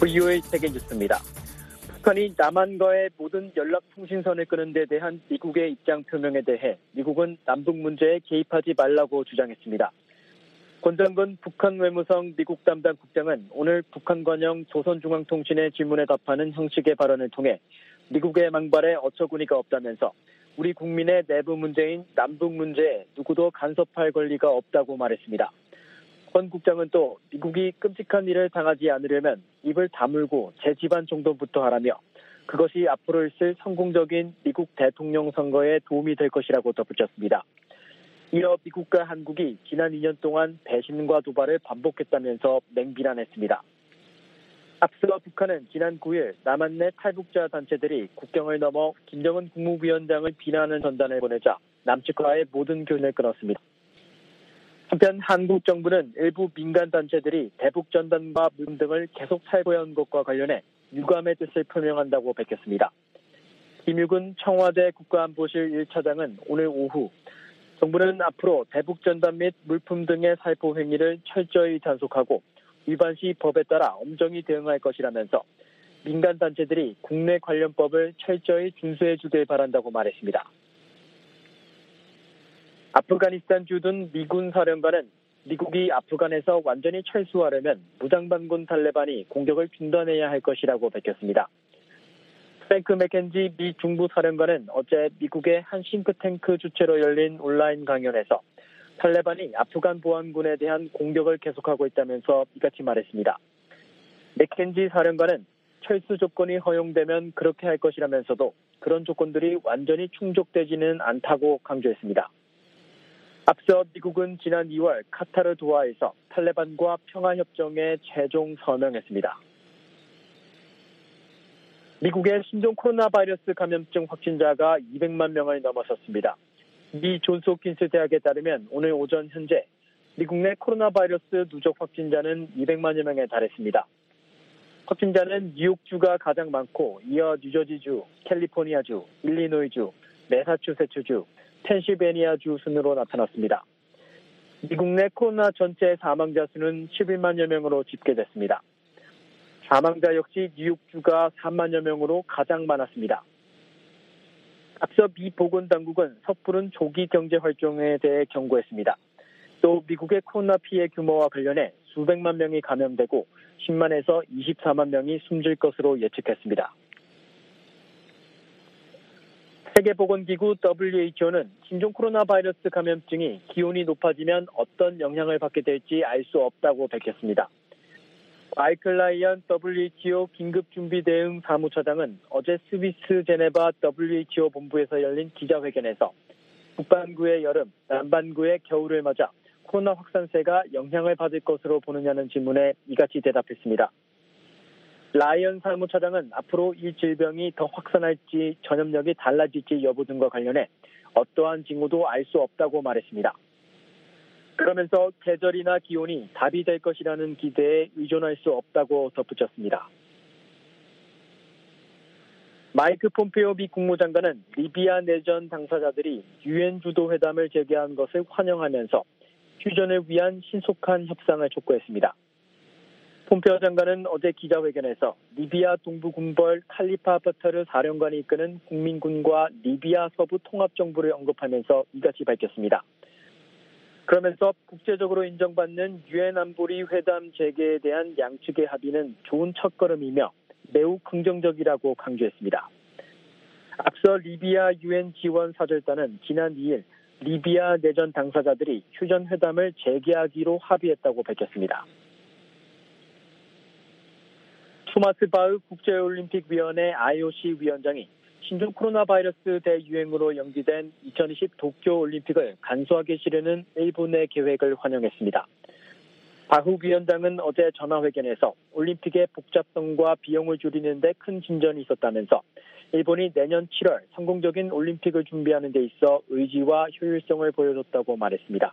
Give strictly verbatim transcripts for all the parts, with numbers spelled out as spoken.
브이오에이 세계뉴스입니다. 북한이 남한과의 모든 연락통신선을 끄는 데 대한 미국의 입장 표명에 대해 미국은 남북 문제에 개입하지 말라고 주장했습니다. 권정근 북한 외무성 미국 담당 국장은 오늘 북한 관영 조선중앙통신의 질문에 답하는 형식의 발언을 통해 미국의 망발에 어처구니가 없다면서 우리 국민의 내부 문제인 남북 문제에 누구도 간섭할 권리가 없다고 말했습니다. 권 국장은 또 미국이 끔찍한 일을 당하지 않으려면 입을 다물고 제 집안 정도부터 하라며 그것이 앞으로 있을 성공적인 미국 대통령 선거에 도움이 될 것이라고 덧붙였습니다. 이어 미국과 한국이 지난 이 년 동안 배신과 도발을 반복했다면서 맹비난했습니다. 앞서 북한은 지난 구 일 남한 내 탈북자 단체들이 국경을 넘어 김정은 국무위원장을 비난하는 전단을 보내자 남측과의 모든 교류를 끊었습니다. 한편 한국 정부는 일부 민간 단체들이 대북 전단과 물품 등을 계속 살포해온 것과 관련해 유감의 뜻을 표명한다고 밝혔습니다. 김유근 청와대 국가안보실 일 차장은 오늘 오후 정부는 앞으로 대북 전단 및 물품 등의 살포 행위를 철저히 단속하고 위반 시 법에 따라 엄정히 대응할 것이라면서 민간 단체들이 국내 관련법을 철저히 준수해 주길 바란다고 말했습니다. 아프가니스탄 주둔 미군 사령관은 미국이 아프간에서 완전히 철수하려면 무장반군 탈레반이 공격을 중단해야 할 것이라고 밝혔습니다. 프랭크 맥켄지 미 중부 사령관은 어제 미국의 한 싱크탱크 주최로 열린 온라인 강연에서 탈레반이 아프간 보안군에 대한 공격을 계속하고 있다면서 이같이 말했습니다. 맥켄지 사령관은 철수 조건이 허용되면 그렇게 할 것이라면서도 그런 조건들이 완전히 충족되지는 않다고 강조했습니다. 앞서 미국은 지난 이월 카타르 도하에서 탈레반과 평화협정에 최종 서명했습니다. 미국의 신종 코로나 바이러스 감염증 확진자가 이백만 명을 넘어섰습니다. 미 존스홉킨스 대학에 따르면 오늘 오전 현재 미국 내 코로나 바이러스 누적 확진자는 이백만여 명에 달했습니다. 확진자는 뉴욕주가 가장 많고 이어 뉴저지주, 캘리포니아주, 일리노이주, 매사추세츠주, 펜실베니아주 순으로 나타났습니다. 미국 내 코로나 전체 사망자 수는 십일만여 명으로 집계됐습니다. 사망자 역시 뉴욕주가 삼만여 명으로 가장 많았습니다. 앞서 미 보건당국은 섣부른 조기 경제 활동에 대해 경고했습니다. 또 미국의 코로나 피해 규모와 관련해 수백만 명이 감염되고 십만에서 이십사만 명이 숨질 것으로 예측했습니다. 세계보건기구 더블유에이치오는 신종 코로나 바이러스 감염증이 기온이 높아지면 어떤 영향을 받게 될지 알 수 없다고 밝혔습니다. 마이클 라이언 더블유에이치오 긴급준비대응 사무처장은 어제 스위스 제네바 더블유에이치오 본부에서 열린 기자회견에서 북반구의 여름, 남반구의 겨울을 맞아 코로나 확산세가 영향을 받을 것으로 보느냐는 질문에 이같이 대답했습니다. 라이언 사무처장은 앞으로 이 질병이 더 확산할지 전염력이 달라질지 여부 등과 관련해 어떠한 징후도 알 수 없다고 말했습니다. 그러면서 계절이나 기온이 답이 될 것이라는 기대에 의존할 수 없다고 덧붙였습니다. 마이크 폼페오 미 국무장관은 리비아 내전 당사자들이 유엔 주도 회담을 재개한 것을 환영하면서 휴전을 위한 신속한 협상을 촉구했습니다. 폼페오 장관은 어제 기자회견에서 리비아 동부 군벌 칼리파 하프타르 사령관이 이끄는 국민군과 리비아 서부 통합정부를 언급하면서 이같이 밝혔습니다. 그러면서 국제적으로 인정받는 유엔 안보리 회담 재개에 대한 양측의 합의는 좋은 첫걸음이며 매우 긍정적이라고 강조했습니다. 앞서 리비아 유엔 지원 사절단은 지난 이 일 리비아 내전 당사자들이 휴전 회담을 재개하기로 합의했다고 밝혔습니다. 토마스 바흐 국제올림픽위원회 아이오씨 위원장이 신종 코로나 바이러스 대유행으로 연기된 이천이십 도쿄올림픽을 간소하게 치르는 일본의 계획을 환영했습니다. 바흐 위원장은 어제 전화회견에서 올림픽의 복잡성과 비용을 줄이는 데 큰 진전이 있었다면서 일본이 내년 칠월 성공적인 올림픽을 준비하는 데 있어 의지와 효율성을 보여줬다고 말했습니다.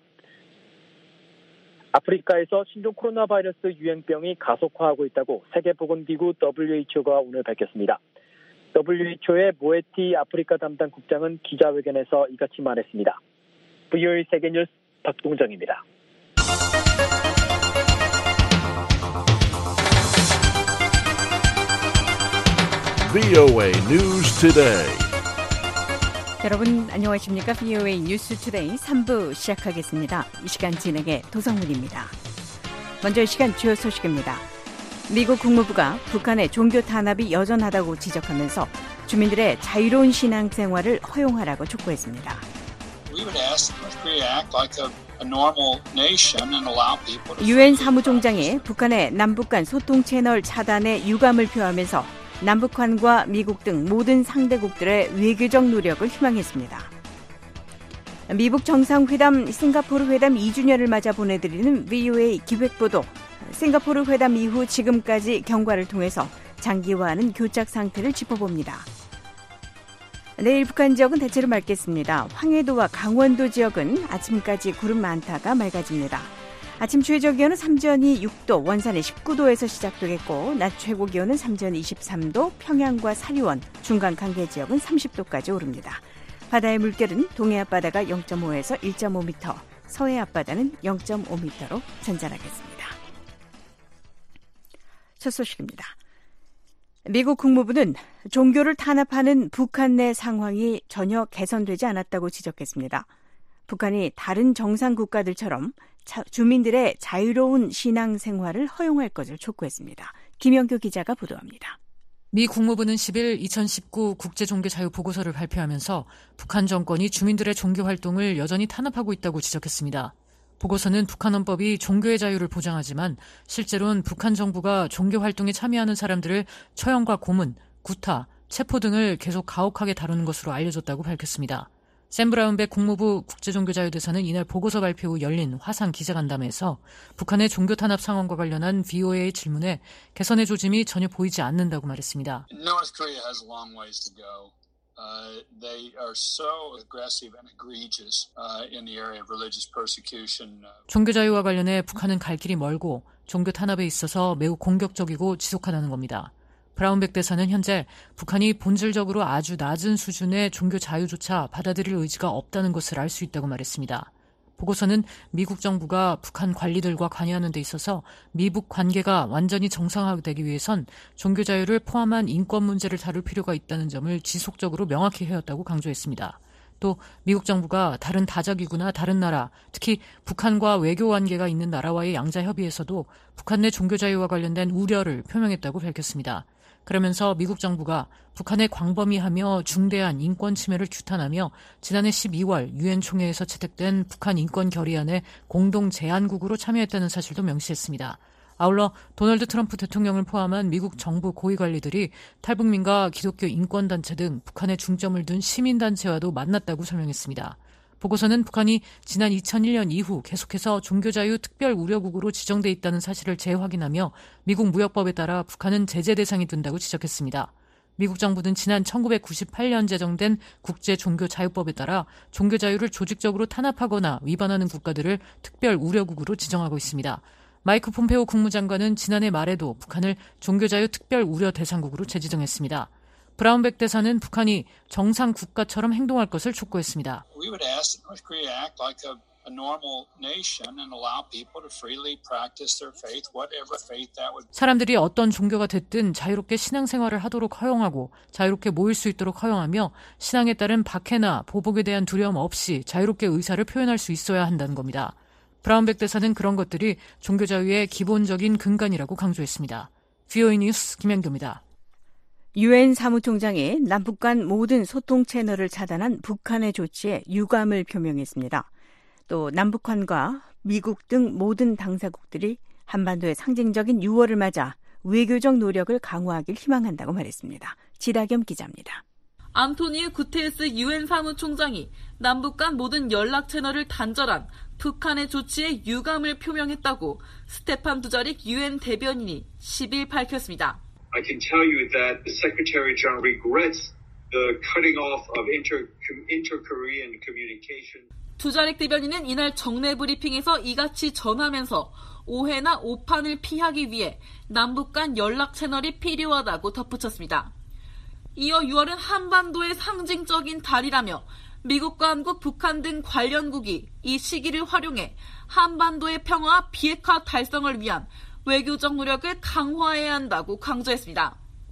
아프리카에서 신종 코로나 바이러스 유행병이 가속화하고 있다고 세계보건기구 더블유에이치오가 오늘 밝혔습니다. 더블유에이치오의 모에티 아프리카 담당 국장은 기자회견에서 이같이 말했습니다. 브이오에이 세계뉴스 박동정입니다. 브이오에이 News Today. 여러분 안녕하십니까? 브이오에이 뉴스 투데이 삼 부 시작하겠습니다. 이 시간 진행의 도성문입니다. 먼저 이 시간 주요 소식입니다. 미국 국무부가 북한의 종교 탄압이 여전하다고 지적하면서 주민들의 자유로운 신앙생활을 허용하라고 촉구했습니다. 유엔 사무총장이 북한의 남북 간 소통 채널 차단에 유감을 표하면서 남북한과 미국 등 모든 상대국들의 외교적 노력을 희망했습니다. 미북 정상회담 싱가포르 회담 이 주년을 맞아 보내드리는 브이오에이 기획보도. 싱가포르 회담 이후 지금까지 경과를 통해서 장기화하는 교착 상태를 짚어봅니다. 내일 북한 지역은 대체로 맑겠습니다. 황해도와 강원도 지역은 아침까지 구름 많다가 맑아집니다. 아침 최저 기온은 삼전이 육 도, 원산이 십구 도에서 시작되겠고 낮 최고 기온은 삼전이 이십삼 도, 평양과 사리원, 중간 강계 지역은 삼십 도까지 오릅니다. 바다의 물결은 동해 앞바다가 영 점 오에서 일 점 오 미터, 서해 앞바다는 영 점 오 미터로 잔잔하겠습니다. 첫 소식입니다. 미국 국무부는 종교를 탄압하는 북한 내 상황이 전혀 개선되지 않았다고 지적했습니다. 북한이 다른 정상 국가들처럼 주민들의 자유로운 신앙생활을 허용할 것을 촉구했습니다. 김영규 기자가 보도합니다. 미 국무부는 십일 이천십구 국제종교자유보고서를 발표하면서 북한 정권이 주민들의 종교활동을 여전히 탄압하고 있다고 지적했습니다. 보고서는 북한 헌법이 종교의 자유를 보장하지만 실제로는 북한 정부가 종교활동에 참여하는 사람들을 처형과 고문, 구타, 체포 등을 계속 가혹하게 다루는 것으로 알려졌다고 밝혔습니다. 샘 브라운백 국무부 국제종교자유대사는 이날 보고서 발표 후 열린 화상 기자간담회에서 북한의 종교 탄압 상황과 관련한 브이오에이 질문에 개선의 조짐이 전혀 보이지 않는다고 말했습니다. North Korea has a long ways to go. Uh, they are so aggressive and egregious uh, in the area of religious persecution. 종교 자유와 관련해 북한은 갈 길이 멀고 종교 탄압에 있어서 매우 공격적이고 지속하다는 겁니다. 브라운백 대사는 현재 북한이 본질적으로 아주 낮은 수준의 종교 자유조차 받아들일 의지가 없다는 것을 알 수 있다고 말했습니다. 보고서는 미국 정부가 북한 관리들과 관여하는 데 있어서 미북 관계가 완전히 정상화되기 위해선 종교 자유를 포함한 인권 문제를 다룰 필요가 있다는 점을 지속적으로 명확히 해왔다고 강조했습니다. 또 미국 정부가 다른 다자기구나 다른 나라, 특히 북한과 외교 관계가 있는 나라와의 양자 협의에서도 북한 내 종교 자유와 관련된 우려를 표명했다고 밝혔습니다. 그러면서 미국 정부가 북한의 광범위하며 중대한 인권 침해를 규탄하며 지난해 십이월 유엔 총회에서 채택된 북한 인권 결의안에 공동 제안국으로 참여했다는 사실도 명시했습니다. 아울러 도널드 트럼프 대통령을 포함한 미국 정부 고위관리들이 탈북민과 기독교 인권단체 등 북한에 중점을 둔 시민단체와도 만났다고 설명했습니다. 보고서는 북한이 지난 이천일 년 이후 계속해서 종교자유 특별우려국으로 지정돼 있다는 사실을 재확인하며 미국 무역법에 따라 북한은 제재 대상이 된다고 지적했습니다. 미국 정부는 지난 천구백구십팔 년 제정된 국제종교자유법에 따라 종교자유를 조직적으로 탄압하거나 위반하는 국가들을 특별우려국으로 지정하고 있습니다. 마이크 폼페오 국무장관은 지난해 말에도 북한을 종교자유 특별우려 대상국으로 재지정했습니다. 브라운백 대사는 북한이 정상 국가처럼 행동할 것을 촉구했습니다. We would ask North Korea act like a, a normal nation and allow people to freely practice their faith, whatever faith that would be. 사람들이 어떤 종교가 됐든 자유롭게 신앙생활을 하도록 허용하고 자유롭게 모일 수 있도록 허용하며 신앙에 따른 박해나 보복에 대한 두려움 없이 자유롭게 의사를 표현할 수 있어야 한다는 겁니다. 브라운백 대사는 그런 것들이 종교자유의 기본적인 근간이라고 강조했습니다. 브이오에이 뉴스 김현규입니다. 유엔 사무총장이 남북 간 모든 소통 채널을 차단한 북한의 조치에 유감을 표명했습니다. 또 남북한과 미국 등 모든 당사국들이 한반도의 상징적인 유월을 맞아 외교적 노력을 강화하길 희망한다고 말했습니다. 지다겸 기자입니다. 안토니우 구테레스 유엔 사무총장이 남북 간 모든 연락 채널을 단절한 북한의 조치에 유감을 표명했다고 스테판 두자릭 유엔 대변인이 십일 밝혔습니다. I can tell you that the Secretary General regrets the cutting off of inter, inter-Korean communication. 두자릭 대변인은 이날 정례 브리핑에서 이같이 전하면서 오해나 오판을 피하기 위해 남북 간 연락 채널이 필요하다고 덧붙였습니다. 이어 유월은 한반도의 상징적인 달이라며 미국과 한국, 북한 등 관련국이 이 시기를 활용해 한반도의 평화와 비핵화 달성을 위한 외교적 노력을 강화해야 한다고 강조했습니다.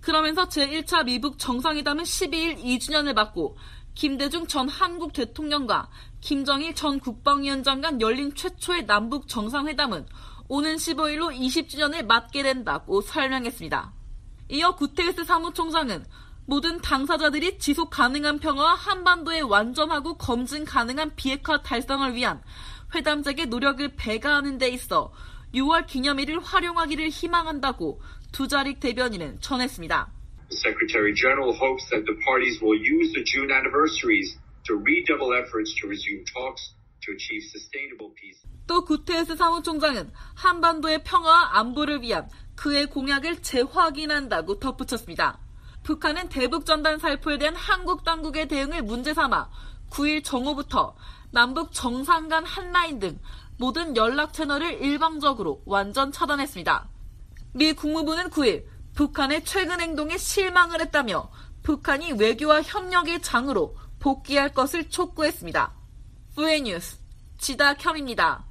그러면서 제일 차 미북 정상회담은 십이일 이 주년을 맞고 김대중 전 한국 대통령과 김정일 전 국방위원장 간 열린 최초의 남북 정상회담은 오는 십오일로 이십 주년을 맞게 된다고 설명했습니다. 이어 구테레스 사무총장은 모든 당사자들이 지속 가능한 평화와 한반도의 완전하고 검증 가능한 비핵화 달성을 위한 회담적의 노력을 배가하는 데 있어 유월 기념일을 활용하기를 희망한다고 두자릭 대변인은 전했습니다. The Secretary General hopes that the parties will use the June anniversaries to redouble efforts to resume talks to achieve sustainable peace. 또 구테레스 사무총장은 한반도의 평화와 안보를 위한 그의 공약을 재확인한다고 덧붙였습니다. 북한은 대북 전단 살포에 대한 한국 당국의 대응을 문제 삼아 구일 정오부터 남북 정상 간 한라인 등 모든 연락 채널을 일방적으로 완전 차단했습니다. 미 국무부는 구일 북한의 최근 행동에 실망을 했다며 북한이 외교와 협력의 장으로 복귀할 것을 촉구했습니다. 브이엔 뉴스 지다켬입니다.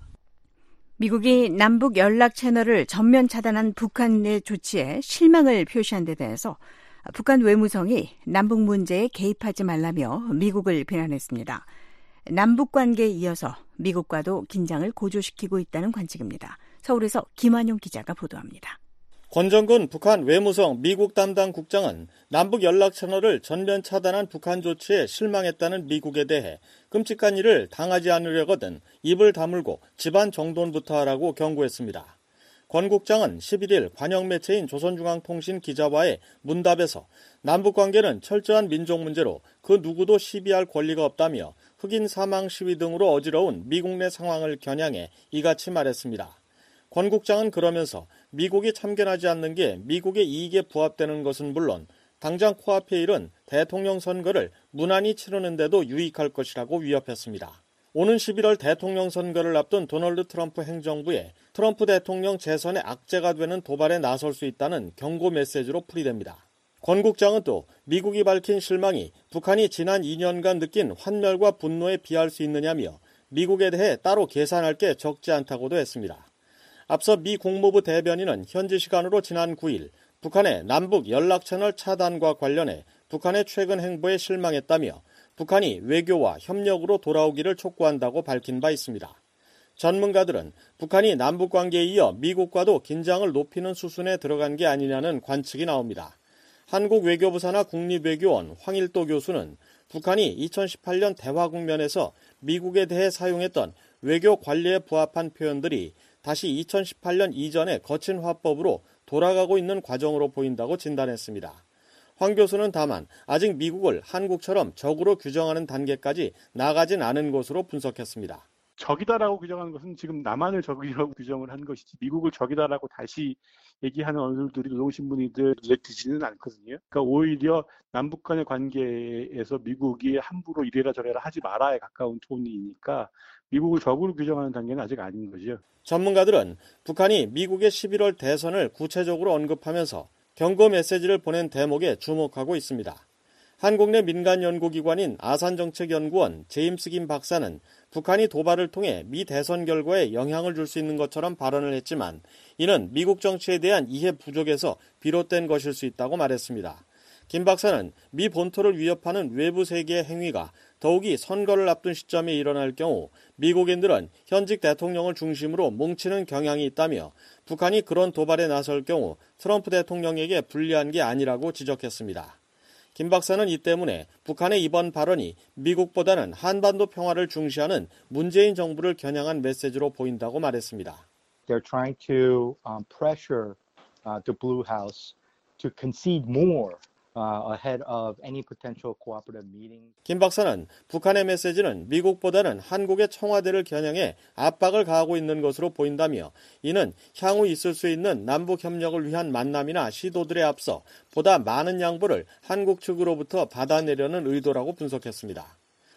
미국이 남북 연락 채널을 전면 차단한 북한의 조치에 실망을 표시한 데 대해서 북한 외무성이 남북 문제에 개입하지 말라며 미국을 비난했습니다. 남북 관계에 이어서 미국과도 긴장을 고조시키고 있다는 관측입니다. 서울에서 김환용 기자가 보도합니다. 권정근 북한 외무성 미국 담당 국장은 남북 연락 채널을 전면 차단한 북한 조치에 실망했다는 미국에 대해 끔찍한 일을 당하지 않으려거든 입을 다물고 집안 정돈부터 하라고 경고했습니다. 권 국장은 십일일 관영 매체인 조선중앙통신 기자와의 문답에서 남북관계는 철저한 민족 문제로 그 누구도 시비할 권리가 없다며 흑인 사망 시위 등으로 어지러운 미국 내 상황을 겨냥해 이같이 말했습니다. 권 국장은 그러면서 미국이 참견하지 않는 게 미국의 이익에 부합되는 것은 물론 당장 코앞에 이른 대통령 선거를 무난히 치르는 데도 유익할 것이라고 위협했습니다. 오는 십일월 대통령 선거를 앞둔 도널드 트럼프 행정부에 트럼프 대통령 재선의 악재가 되는 도발에 나설 수 있다는 경고 메시지로 풀이됩니다. 권 국장은 또 미국이 밝힌 실망이 북한이 지난 이 년간 느낀 환멸과 분노에 비할 수 있느냐며 미국에 대해 따로 계산할 게 적지 않다고도 했습니다. 앞서 미 국무부 대변인은 현지 시간으로 지난 구일 북한의 남북 연락채널 차단과 관련해 북한의 최근 행보에 실망했다며 북한이 외교와 협력으로 돌아오기를 촉구한다고 밝힌 바 있습니다. 전문가들은 북한이 남북관계에 이어 미국과도 긴장을 높이는 수순에 들어간 게 아니냐는 관측이 나옵니다. 한국 외교부 산하 국립외교원 황일도 교수는 북한이 이천십팔년 대화 국면에서 미국에 대해 사용했던 외교 관리에 부합한 표현들이 다시 이천십팔년 이전의 거친 화법으로 돌아가고 있는 과정으로 보인다고 진단했습니다. 황 교수는 다만 아직 미국을 한국처럼 적으로 규정하는 단계까지 나가진 않은 것으로 분석했습니다. 적이다라고 규정하는 것은 지금 남한을 적이라고 규정을 한 것이지 미국을 적이다라고 다시 얘기하는 언론들이 노동신문이들 눈에 띄지는 않거든요. 그러니까 오히려 남북 간의 관계에서 미국이 함부로 이래라 저래라 하지 말아에 가까운 톤이니까 미국을 적으로 규정하는 단계는 아직 아닌 거죠. 전문가들은 북한이 미국의 십일월 대선을 구체적으로 언급하면서 경고 메시지를 보낸 대목에 주목하고 있습니다. 한국 내 민간 연구기관인 아산정책연구원 제임스 김 박사는 북한이 도발을 통해 미 대선 결과에 영향을 줄 수 있는 것처럼 발언을 했지만 이는 미국 정치에 대한 이해 부족에서 비롯된 것일 수 있다고 말했습니다. 김 박사는 미 본토를 위협하는 외부 세계의 행위가 더욱이 선거를 앞둔 시점에 일어날 경우 미국인들은 현직 대통령을 중심으로 뭉치는 경향이 있다며 북한이 그런 도발에 나설 경우 트럼프 대통령에게 불리한 게 아니라고 지적했습니다. 김 박사는 이 때문에 북한의 이번 발언이 미국보다는 한반도 평화를 중시하는 문재인 정부를 겨냥한 메시지로 보인다고 말했습니다. They're trying to um, pressure uh, the Blue House to concede more. Uh, ahead of any potential cooperative meeting. 김 박사는 북한의 메시지는 미국보다는 한국의 청와대를 겨냥해 압박을 가하고 있는 것으로 보인다며 이는 향후 있을 수 있는 남북 협력을 위한 만남이나 시도들에 앞서 보다 많은 양보를 한국 측으로부터 받아내려는 의도라고 분석했습니다.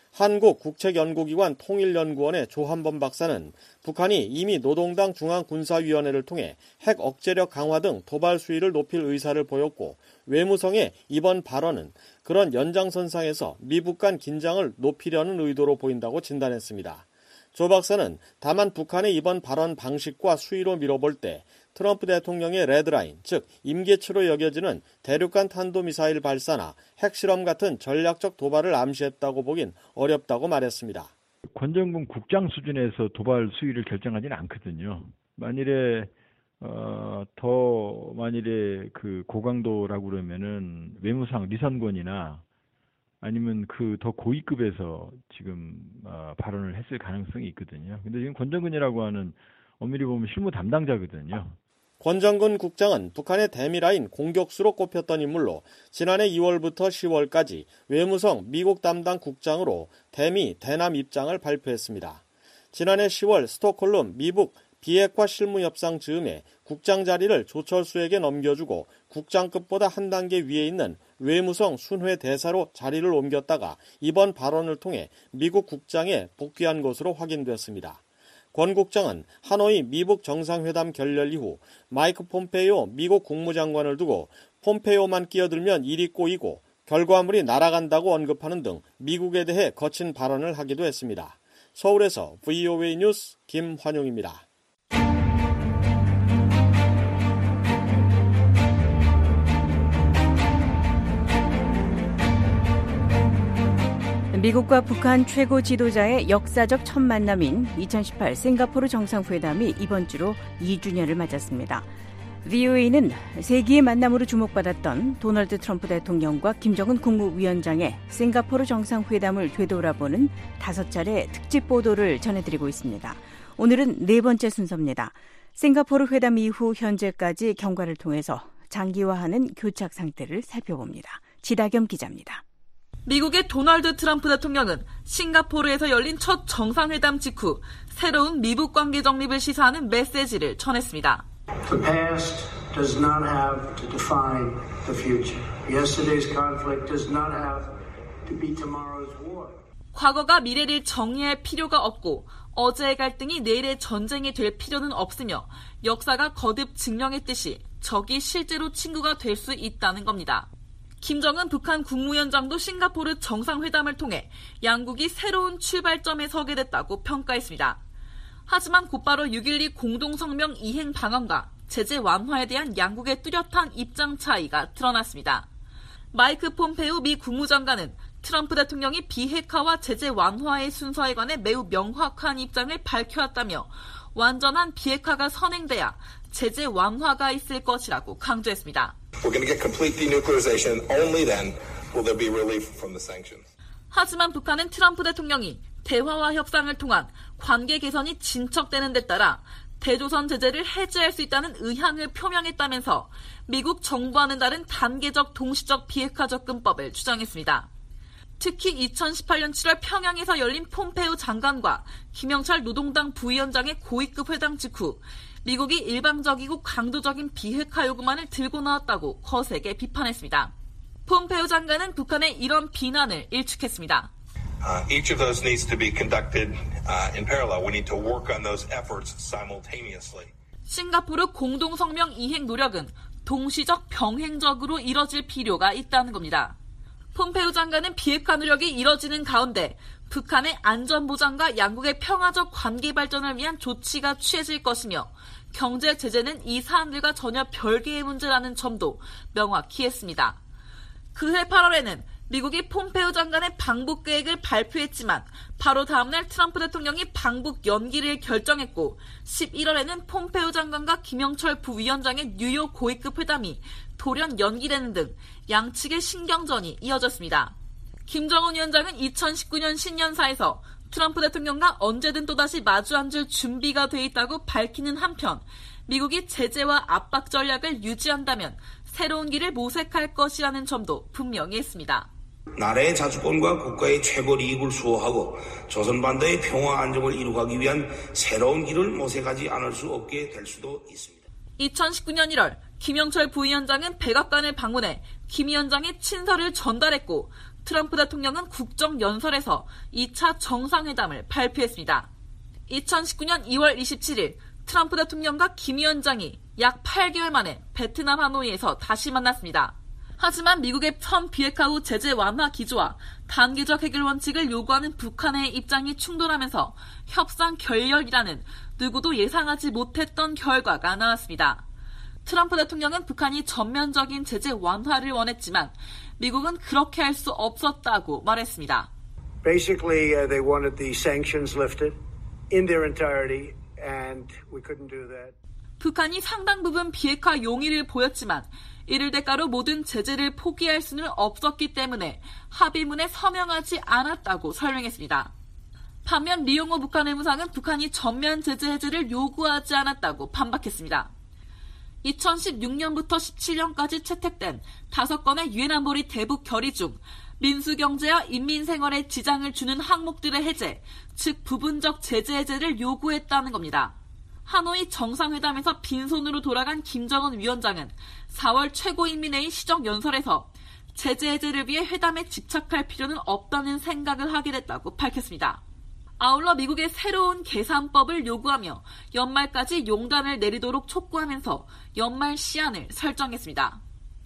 한국국책연구기관 통일연구원의 조한범 박사는 북한이 이미 노동당 중앙군사위원회를 통해 핵 억제력 강화 등 도발 수위를 높일 의사를 보였고 외무성의 이번 발언은 그런 연장선상에서 미북 간 긴장을 높이려는 의도로 보인다고 진단했습니다. 조 박사는 다만 북한의 이번 발언 방식과 수위로 미뤄볼 때 트럼프 대통령의 레드라인, 즉 임계치로 여겨지는 대륙간 탄도미사일 발사나 핵실험 같은 전략적 도발을 암시했다고 보긴 어렵다고 말했습니다. 권정근 국장 수준에서 도발 수위를 결정하지는 않거든요. 만일에 어, 더 만일에 그 고강도라고 그러면은 외무상 리선권이나 아니면 그 더 고위급에서 지금 어, 발언을 했을 가능성이 있거든요. 근데 지금 권정근이라고 하는 엄밀히 보면 실무 담당자거든요. 권정근 국장은 북한의 대미라인 공격수로 꼽혔던 인물로 지난해 이월부터 시월까지 외무성 미국 담당 국장으로 대미, 대남 입장을 발표했습니다. 지난해 시월 스톡홀름 미북 비핵화 실무협상 즈음에 국장 자리를 조철수에게 넘겨주고 국장급보다 한 단계 위에 있는 외무성 순회 대사로 자리를 옮겼다가 이번 발언을 통해 미국 국장에 복귀한 것으로 확인됐습니다. 권 국장은 하노이 미북 정상회담 결렬 이후 마이크 폼페이오 미국 국무장관을 두고 폼페이오만 끼어들면 일이 꼬이고 결과물이 날아간다고 언급하는 등 미국에 대해 거친 발언을 하기도 했습니다. 서울에서 브이오에이 뉴스 김환용입니다. 미국과 북한 최고 지도자의 역사적 첫 만남인 이천십팔 싱가포르 정상회담이 이번 주로 이 주년을 맞았습니다. 브이오에이는 세기의 만남으로 주목받았던 도널드 트럼프 대통령과 김정은 국무위원장의 싱가포르 정상회담을 되돌아보는 다섯 차례 특집 보도를 전해드리고 있습니다. 오늘은 네 번째 순서입니다. 싱가포르 회담 이후 현재까지 경과를 통해서 장기화하는 교착 상태를 살펴봅니다. 지다겸 기자입니다. 미국의 도널드 트럼프 대통령은 싱가포르에서 열린 첫 정상회담 직후 새로운 미북 관계 정립을 시사하는 메시지를 전했습니다. The past does not have to define the future. Yesterday's conflict does not have to be tomorrow's war. 과거가 미래를 정의할 필요가 없고 어제의 갈등이 내일의 전쟁이 될 필요는 없으며 역사가 거듭 증명했듯이 적이 실제로 친구가 될 수 있다는 겁니다. 김정은 북한 국무위원장도 싱가포르 정상회담을 통해 양국이 새로운 출발점에 서게 됐다고 평가했습니다. 하지만 곧바로 육일이 공동성명 이행 방안과 제재 완화에 대한 양국의 뚜렷한 입장 차이가 드러났습니다. 마이크 폼페이오 미 국무장관은 트럼프 대통령이 비핵화와 제재 완화의 순서에 관해 매우 명확한 입장을 밝혀왔다며 완전한 비핵화가 선행돼야 제재 완화가 있을 것이라고 강조했습니다. We're going to get complete denuclearization. Only then will there be relief from the sanctions. 하지만 북한은 트럼프 대통령이 대화와 협상을 통한 관계 개선이 진척되는 데 따라 대조선 제재를 해제할 수 있다는 의향을 표명했다면서 미국 정부와는 다른 단계적 동시적 비핵화 접근법을 주장했습니다. 특히 이천십팔년 칠월 평양에서 열린 폼페이오 장관과 김영철 노동당 부위원장의 고위급 회담 직후 미국이 일방적이고 강도적인 비핵화 요구만을 들고 나왔다고 거세게 비판했습니다. 폼페이오 장관은 북한의 이런 비난을 일축했습니다. Uh, each of those needs to be conducted uh, in parallel. We need to work on those efforts simultaneously. 싱가포르 공동성명 이행 노력은 동시적 병행적으로 이뤄질 필요가 있다는 겁니다. 폼페이오 장관은 비핵화 노력이 이뤄지는 가운데 북한의 안전보장과 양국의 평화적 관계 발전을 위한 조치가 취해질 것이며 경제 제재는 이 사안들과 전혀 별개의 문제라는 점도 명확히 했습니다. 그해 팔월에는 미국이 폼페이오 장관의 방북 계획을 발표했지만 바로 다음날 트럼프 대통령이 방북 연기를 결정했고 십일월에는 폼페이오 장관과 김영철 부위원장의 뉴욕 고위급 회담이 돌연 연기되는 등 양측의 신경전이 이어졌습니다. 김정은 위원장은 이천십구년 신년사에서 트럼프 대통령과 언제든 또다시 마주 앉을 준비가 돼 있다고 밝히는 한편 미국이 제재와 압박 전략을 유지한다면 새로운 길을 모색할 것이라는 점도 분명히 했습니다. 나라의 자주권과 국가의 최고 이익을 수호하고 조선반도의 평화 안정을 이루기 위한 새로운 길을 모색하지 않을 수 없게 될 수도 있습니다. 이천십구년 일월 김영철 부위원장은 백악관을 방문해 김 위원장의 친서를 전달했고 트럼프 대통령은 국정연설에서 이 차 정상회담을 발표했습니다. 이천십구년 이월 이십칠일 트럼프 대통령과 김 위원장이 약 팔 개월 만에 베트남 하노이에서 다시 만났습니다. 하지만 미국의 현 비핵화 후 제재 완화 기조와 단계적 해결 원칙을 요구하는 북한의 입장이 충돌하면서 협상 결렬이라는 누구도 예상하지 못했던 결과가 나왔습니다. 트럼프 대통령은 북한이 전면적인 제재 완화를 원했지만 미국은 그렇게 할 수 없었다고 말했습니다. Basically, uh, they wanted the sanctions lifted in their entirety, and we couldn't do that. 북한이 상당 부분 비핵화 용의를 보였지만 이를 대가로 모든 제재를 포기할 수는 없었기 때문에 합의문에 서명하지 않았다고 설명했습니다. 반면 리용호 북한 외무상은 북한이 전면 제재 해제를 요구하지 않았다고 반박했습니다. 이천십육 년부터 십칠 년까지 채택된 다섯 건의 유엔 안보리 대북 결의 중 민수경제와 인민생활에 지장을 주는 항목들의 해제, 즉 부분적 제재 해제를 요구했다는 겁니다. 하노이 정상회담에서 빈손으로 돌아간 김정은 위원장은 사월 최고인민회의 시정연설에서 제재 해제를 위해 회담에 집착할 필요는 없다는 생각을 하게 됐다고 밝혔습니다. 아울러 미국의 새로운 계산법을 요구하며 연말까지 용단을 내리도록 촉구하면서 연말 시한을 설정했습니다.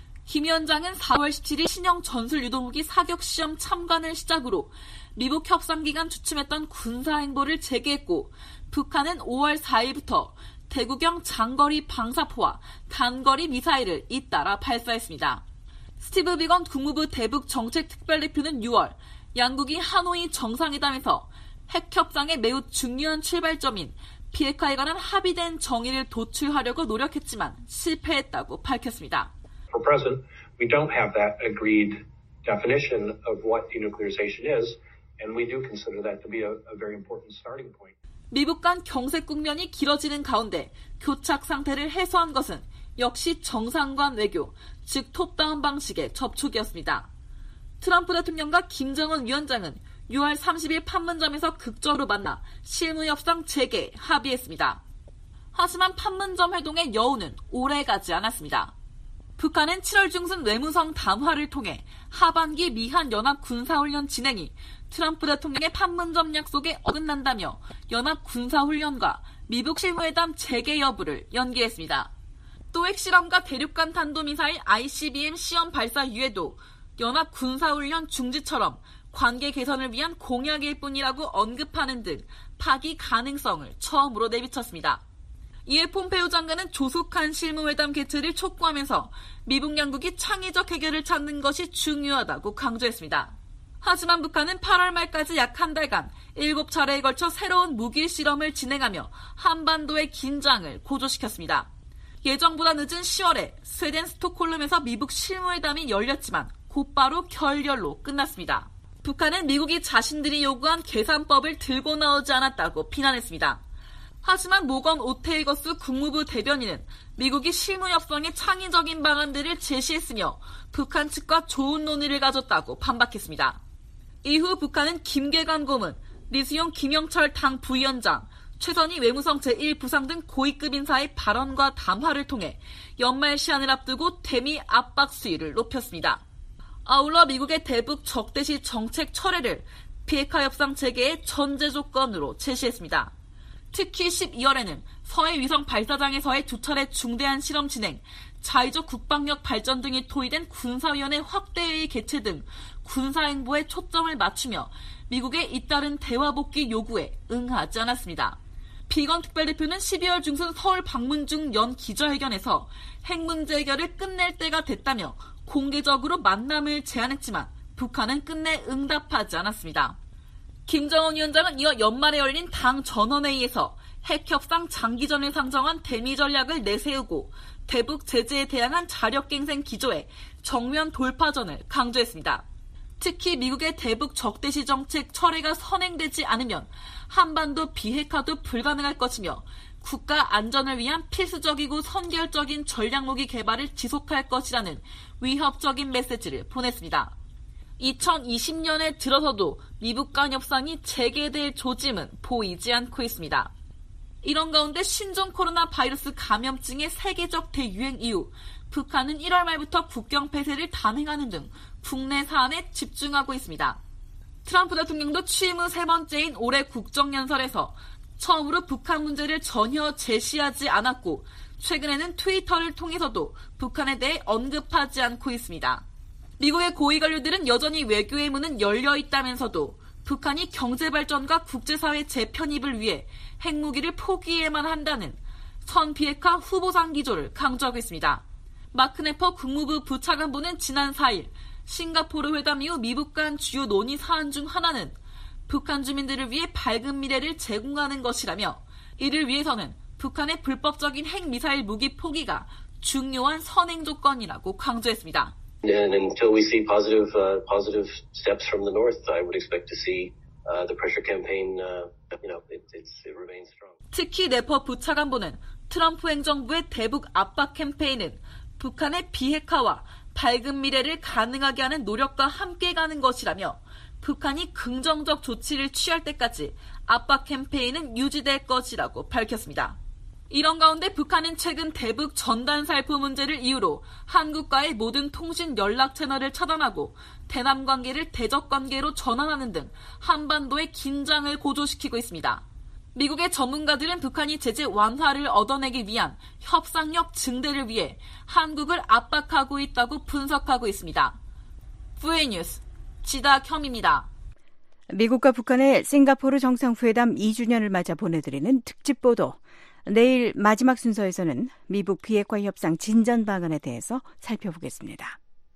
김 위원장은 사월 십칠일 신형 전술 유도무기 사격 시험 참관을 시작으로 미북 협상기간 주춤했던 군사행보를 재개했고 북한은 오월 사일부터 대구경 장거리 방사포와 단거리 미사일을 잇따라 발사했습니다. 스티브 비건 국무부 대북 정책특별대표는 유월 양국이 하노이 정상회담에서 핵협상의 매우 중요한 출발점인 비핵화에 관한 합의된 정의를 도출하려고 노력했지만 실패했다고 밝혔습니다. For present, we don't have that agreed definition of what denuclearization is, and we do consider that to be a, a very important starting point. 미북 간 경색 국면이 길어지는 가운데 교착 상태를 해소한 것은 역시 정상간 외교, 즉 톱다운 방식의 접촉이었습니다. 트럼프 대통령과 김정은 위원장은 유월 삼십일 판문점에서 극적으로 만나 실무협상 재개 합의했습니다. 하지만 판문점 회동의 여우는 오래가지 않았습니다. 북한은 칠월 중순 외무성 담화를 통해 하반기 미한 연합 군사훈련 진행이 트럼프 대통령의 판문점 약속에 어긋난다며 연합 군사훈련과 미북 실무회담 재개 여부를 연기했습니다. 또 핵실험과 대륙간 탄도미사일 아이씨비엠 시험 발사 이후에도 연합 군사훈련 중지처럼 관계 개선을 위한 공약일 뿐이라고 언급하는 등 파기 가능성을 처음으로 내비쳤습니다. 이에 폼페이오 장관은 조속한 실무회담 개최를 촉구하면서 미북 양국이 창의적 해결을 찾는 것이 중요하다고 강조했습니다. 하지만 북한은 팔월 말까지 약 한 달간 일곱 차례에 걸쳐 새로운 무기 실험을 진행하며 한반도의 긴장을 고조시켰습니다. 예정보다 늦은 시월에 스웨덴 스톡홀름에서 미북 실무회담이 열렸지만 곧바로 결렬로 끝났습니다. 북한은 미국이 자신들이 요구한 계산법을 들고 나오지 않았다고 비난했습니다. 하지만 모건 오테이거스 국무부 대변인은 미국이 실무협상에 창의적인 방안들을 제시했으며 북한 측과 좋은 논의를 가졌다고 반박했습니다. 이후 북한은 김계관 고문, 리수용 김영철 당 부위원장, 최선희 외무성 제일 부상 등 고위급 인사의 발언과 담화를 통해 연말 시한을 앞두고 대미 압박 수위를 높였습니다. 아울러 미국의 대북 적대시 정책 철회를 비핵화 협상 재개의 전제 조건으로 제시했습니다. 특히 십이월에는 서해 위성 발사장에서의 두 차례 중대한 실험 진행, 자위적 국방력 발전 등이 토의된 군사위원회 확대회의 개최 등 군사행보에 초점을 맞추며 미국의 잇따른 대화 복귀 요구에 응하지 않았습니다. 비건 특별대표는 십이월 중순 서울 방문 중 연 기자회견에서 핵 문제 해결을 끝낼 때가 됐다며 공개적으로 만남을 제안했지만 북한은 끝내 응답하지 않았습니다. 김정은 위원장은 이어 연말에 열린 당 전원회의에서 핵협상 장기전을 상정한 대미 전략을 내세우고 대북 제재에 대항한 자력갱생 기조에 정면 돌파전을 강조했습니다. 특히 미국의 대북 적대시 정책 철회가 선행되지 않으면 한반도 비핵화도 불가능할 것이며 국가 안전을 위한 필수적이고 선결적인 전략무기 개발을 지속할 것이라는 위협적인 메시지를 보냈습니다. 이천이십 년에 들어서도 미북 간 협상이 재개될 조짐은 보이지 않고 있습니다. 이런 가운데 신종 코로나 바이러스 감염증의 세계적 대유행 이후 북한은 일월 말부터 국경 폐쇄를 단행하는 등 국내 사안에 집중하고 있습니다. 트럼프 대통령도 취임 후 세 번째인 올해 국정연설에서 처음으로 북한 문제를 전혀 제시하지 않았고 최근에는 트위터를 통해서도 북한에 대해 언급하지 않고 있습니다. 미국의 고위 관료들은 여전히 외교의 문은 열려 있다면서도 북한이 경제발전과 국제사회 재편입을 위해 핵무기를 포기해야만 한다는 선 비핵화 후보상 기조를 강조하고 있습니다. 마크 네퍼 국무부 부차관보는 지난 사 일 싱가포르 회담 이후 미국 간 주요 논의 사안 중 하나는 북한 주민들을 위해 밝은 미래를 제공하는 것이라며 이를 위해서는 북한의 불법적인 핵미사일 무기 포기가 중요한 선행 조건이라고 강조했습니다. And until we see positive, uh, positive steps from the North, I would expect to see uh, the pressure campaign, uh, you know, it, it's, it remains strong. 특히 네퍼 부차관보는 트럼프 행정부의 대북 압박 캠페인은 북한의 비핵화와 밝은 미래를 가능하게 하는 노력과 함께 가는 것이라며 북한이 긍정적 조치를 취할 때까지 압박 캠페인은 유지될 것이라고 밝혔습니다. 이런 가운데 북한은 최근 대북 전단 살포 문제를 이유로 한국과의 모든 통신 연락 채널을 차단하고 대남 관계를 대적 관계로 전환하는 등 한반도의 긴장을 고조시키고 있습니다. 미국의 전문가들은 북한이 제재 완화를 얻어내기 위한 협상력 증대를 위해 한국을 압박하고 있다고 분석하고 있습니다. 브이에이 뉴스 지다겸입니다. 미국과 북한의 싱가포르 정상회담 이 주년을 맞아 보내드리는 특집 보도. 내일 마지막 순서에서는 미북 비핵화 협상 진전 방안에 대해서 살펴보겠습니다.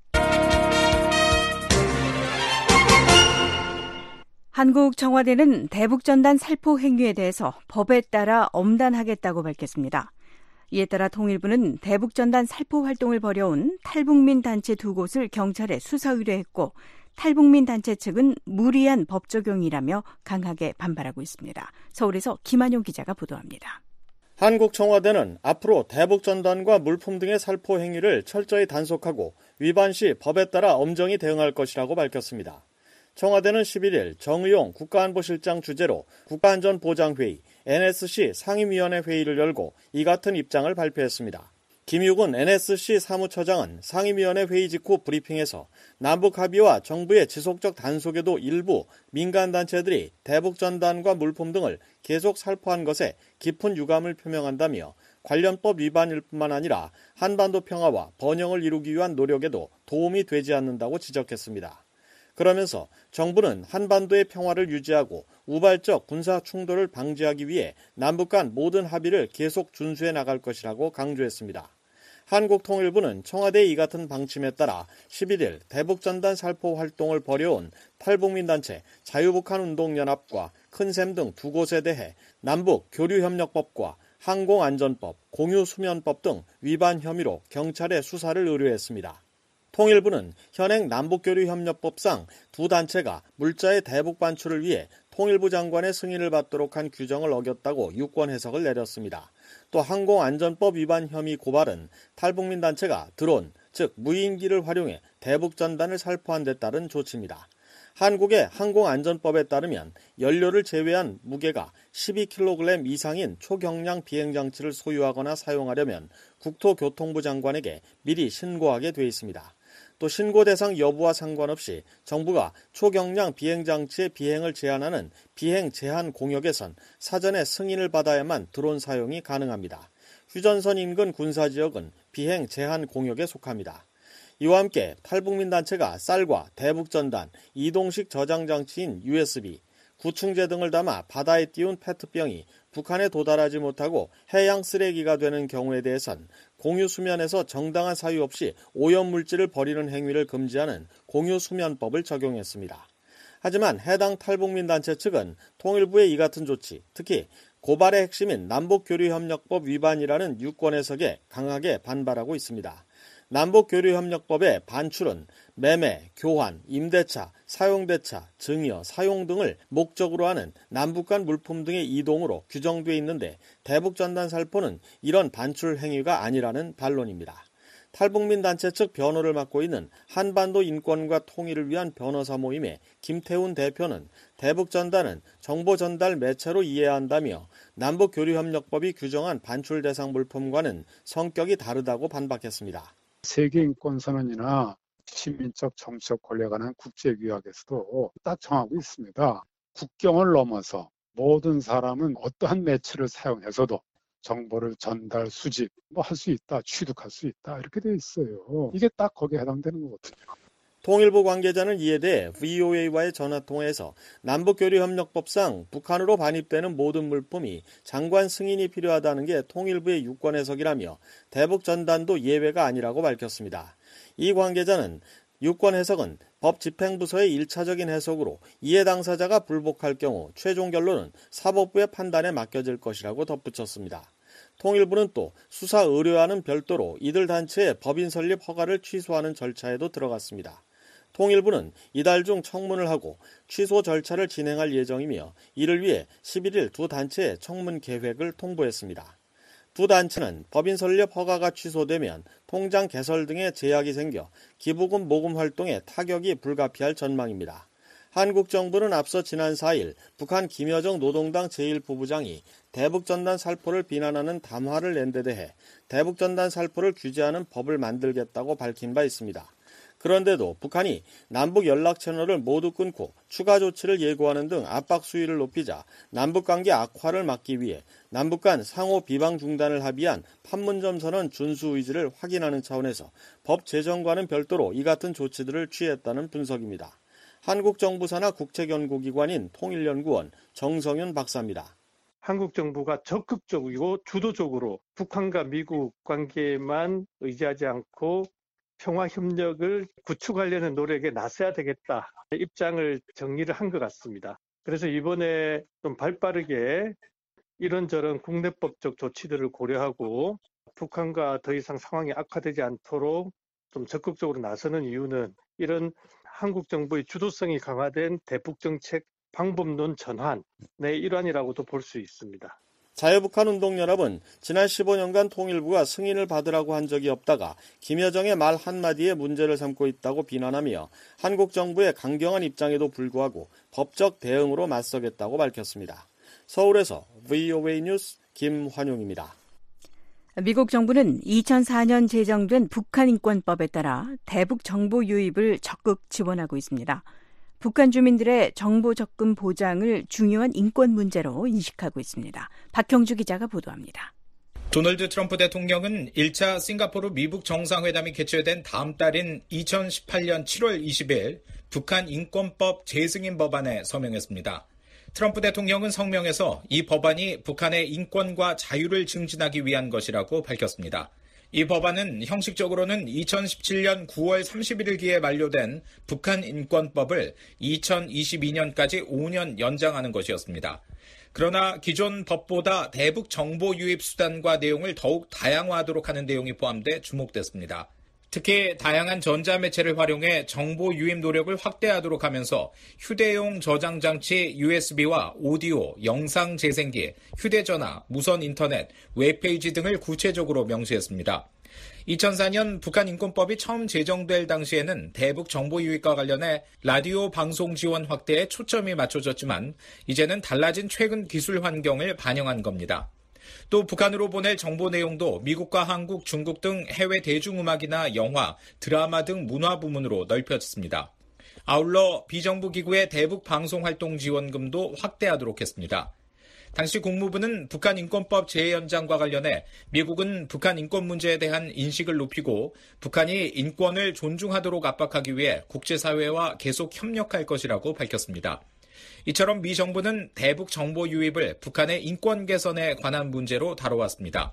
한국 청와대는 대북전단 살포 행위에 대해서 법에 따라 엄단하겠다고 밝혔습니다. 이에 따라 통일부는 대북전단 살포 활동을 벌여온 탈북민 단체 두 곳을 경찰에 수사 의뢰했고 탈북민 단체 측은 무리한 법 적용이라며 강하게 반발하고 있습니다. 서울에서 김한용 기자가 보도합니다. 한국 청와대는 앞으로 대북전단과 물품 등의 살포 행위를 철저히 단속하고 위반 시 법에 따라 엄정히 대응할 것이라고 밝혔습니다. 청와대는 십일 일 정의용 국가안보실장 주재로 국가안전보장회의 엔에스씨 상임위원회 회의를 열고 이 같은 입장을 발표했습니다. 김육은 엔에스씨 사무처장은 상임위원회 회의 직후 브리핑에서 남북 합의와 정부의 지속적 단속에도 일부 민간단체들이 대북전단과 물품 등을 계속 살포한 것에 깊은 유감을 표명한다며 관련법 위반일 뿐만 아니라 한반도 평화와 번영을 이루기 위한 노력에도 도움이 되지 않는다고 지적했습니다. 그러면서 정부는 한반도의 평화를 유지하고 우발적 군사 충돌을 방지하기 위해 남북 간 모든 합의를 계속 준수해 나갈 것이라고 강조했습니다. 한국통일부는 청와대의 이 같은 방침에 따라 십일 일 대북전단 살포 활동을 벌여온 탈북민 단체 자유북한운동연합과 큰샘 등 두 곳에 대해 남북 교류협력법과 항공안전법, 공유수면법 등 위반 혐의로 경찰에 수사를 의뢰했습니다. 통일부는 현행 남북교류협력법상 두 단체가 물자의 대북 반출을 위해 통일부 장관의 승인을 받도록 한 규정을 어겼다고 유권 해석을 내렸습니다. 또 항공안전법 위반 혐의 고발은 탈북민 단체가 드론, 즉 무인기를 활용해 대북전단을 살포한 데 따른 조치입니다. 한국의 항공안전법에 따르면 연료를 제외한 무게가 십이 킬로그램 이상인 초경량 비행장치를 소유하거나 사용하려면 국토교통부 장관에게 미리 신고하게 돼 있습니다. 또 신고 대상 여부와 상관없이 정부가 초경량 비행장치의 비행을 제한하는 비행 제한 공역에선 사전에 승인을 받아야만 드론 사용이 가능합니다. 휴전선 인근 군사지역은 비행 제한 공역에 속합니다. 이와 함께 탈북민 단체가 쌀과 대북전단, 이동식 저장장치인 유에스비, 구충제 등을 담아 바다에 띄운 페트병이 북한에 도달하지 못하고 해양 쓰레기가 되는 경우에 대해선 공유수면에서 정당한 사유 없이 오염물질을 버리는 행위를 금지하는 공유수면법을 적용했습니다. 하지만 해당 탈북민 단체 측은 통일부의 이 같은 조치, 특히 고발의 핵심인 남북교류협력법 위반이라는 유권 해석에 강하게 반발하고 있습니다. 남북교류협력법의 반출은 매매, 교환, 임대차, 사용대차, 증여, 사용 등을 목적으로 하는 남북 간 물품 등의 이동으로 규정되어 있는데 대북전단 살포는 이런 반출 행위가 아니라는 반론입니다. 탈북민 단체 측 변호를 맡고 있는 한반도 인권과 통일을 위한 변호사 모임의 김태훈 대표는 대북전단은 정보전달 매체로 이해해야 한다며 남북교류협력법이 규정한 반출 대상 물품과는 성격이 다르다고 반박했습니다. 세계인권선언이나 시민적 정치적 권리에 관한 국제규약에서도 딱 정하고 있습니다. 국경을 넘어서 모든 사람은 어떠한 매체를 사용해서도 정보를 전달, 수집 뭐 할 수 있다, 취득할 수 있다 이렇게 돼 있어요. 이게 딱 거기에 해당되는 거거든요. 통일부 관계자는 이에 대해 브이오에이와의 전화통화에서 남북교류협력법상 북한으로 반입되는 모든 물품이 장관 승인이 필요하다는 게 통일부의 유권 해석이라며 대북 전단도 예외가 아니라고 밝혔습니다. 이 관계자는 유권 해석은 법 집행부서의 일차적인 해석으로 이해 당사자가 불복할 경우 최종 결론은 사법부의 판단에 맡겨질 것이라고 덧붙였습니다. 통일부는 또 수사 의뢰와는 별도로 이들 단체의 법인 설립 허가를 취소하는 절차에도 들어갔습니다. 통일부는 이달 중 청문을 하고 취소 절차를 진행할 예정이며 이를 위해 십일일 두 단체의 청문 계획을 통보했습니다. 두 단체는 법인 설립 허가가 취소되면 통장 개설 등의 제약이 생겨 기부금 모금 활동에 타격이 불가피할 전망입니다. 한국 정부는 앞서 지난 사일 북한 김여정 노동당 제일 부부장이 대북전단 살포를 비난하는 담화를 낸 데 대해 대북전단 살포를 규제하는 법을 만들겠다고 밝힌 바 있습니다. 그런데도 북한이 남북 연락 채널을 모두 끊고 추가 조치를 예고하는 등 압박 수위를 높이자 남북관계 악화를 막기 위해 남북 간 상호 비방 중단을 합의한 판문점 선언 준수 의지를 확인하는 차원에서 법 제정과는 별도로 이 같은 조치들을 취했다는 분석입니다. 한국 정부 산하 국책연구기관인 통일연구원 정성윤 박사입니다. 한국 정부가 적극적이고 주도적으로 북한과 미국 관계만 의지하지 않고 평화 협력을 구축하려는 노력에 나서야 되겠다 입장을 정리를 한 것 같습니다. 그래서 이번에 좀 발빠르게 이런저런 국내법적 조치들을 고려하고 북한과 더 이상 상황이 악화되지 않도록 좀 적극적으로 나서는 이유는 이런 한국 정부의 주도성이 강화된 대북 정책 방법론 전환의 일환이라고도 볼 수 있습니다. 자유북한운동연합은 지난 십오 년간 통일부가 승인을 받으라고 한 적이 없다가 김여정의 말 한마디에 문제를 삼고 있다고 비난하며 한국 정부의 강경한 입장에도 불구하고 법적 대응으로 맞서겠다고 밝혔습니다. 서울에서 브이오에이 뉴스 김환용입니다. 미국 정부는 이천사 년 제정된 북한인권법에 따라 대북 정보 유입을 적극 지원하고 있습니다. 북한 주민들의 정보 접근 보장을 중요한 인권 문제로 인식하고 있습니다. 박형주 기자가 보도합니다. 도널드 트럼프 대통령은 일 차 싱가포르 미북 정상회담이 개최된 다음 달인 이천십팔 년 칠월 이십일 북한 인권법 재승인 법안에 서명했습니다. 트럼프 대통령은 성명에서 이 법안이 북한의 인권과 자유를 증진하기 위한 것이라고 밝혔습니다. 이 법안은 형식적으로는 이천십칠 년 구월 삼십일일기에 만료된 북한 인권법을 이천이십이 년까지 오 년 연장하는 것이었습니다. 그러나 기존 법보다 대북 정보 유입 수단과 내용을 더욱 다양화하도록 하는 내용이 포함돼 주목됐습니다. 특히 다양한 전자매체를 활용해 정보 유입 노력을 확대하도록 하면서 휴대용 저장 장치 유에스비와 오디오, 영상 재생기, 휴대전화, 무선 인터넷, 웹페이지 등을 구체적으로 명시했습니다. 이천사 년 북한 인권법이 처음 제정될 당시에는 대북 정보 유입과 관련해 라디오 방송 지원 확대에 초점이 맞춰졌지만 이제는 달라진 최근 기술 환경을 반영한 겁니다. 또 북한으로 보낼 정보 내용도 미국과 한국, 중국 등 해외 대중음악이나 영화, 드라마 등 문화 부문으로 넓혀졌습니다. 아울러 비정부 기구의 대북 방송 활동 지원금도 확대하도록 했습니다. 당시 국무부는 북한 인권법 재연장과 관련해 미국은 북한 인권 문제에 대한 인식을 높이고 북한이 인권을 존중하도록 압박하기 위해 국제사회와 계속 협력할 것이라고 밝혔습니다. 이처럼 미 정부는 대북 정보 유입을 북한의 인권 개선에 관한 문제로 다뤄왔습니다.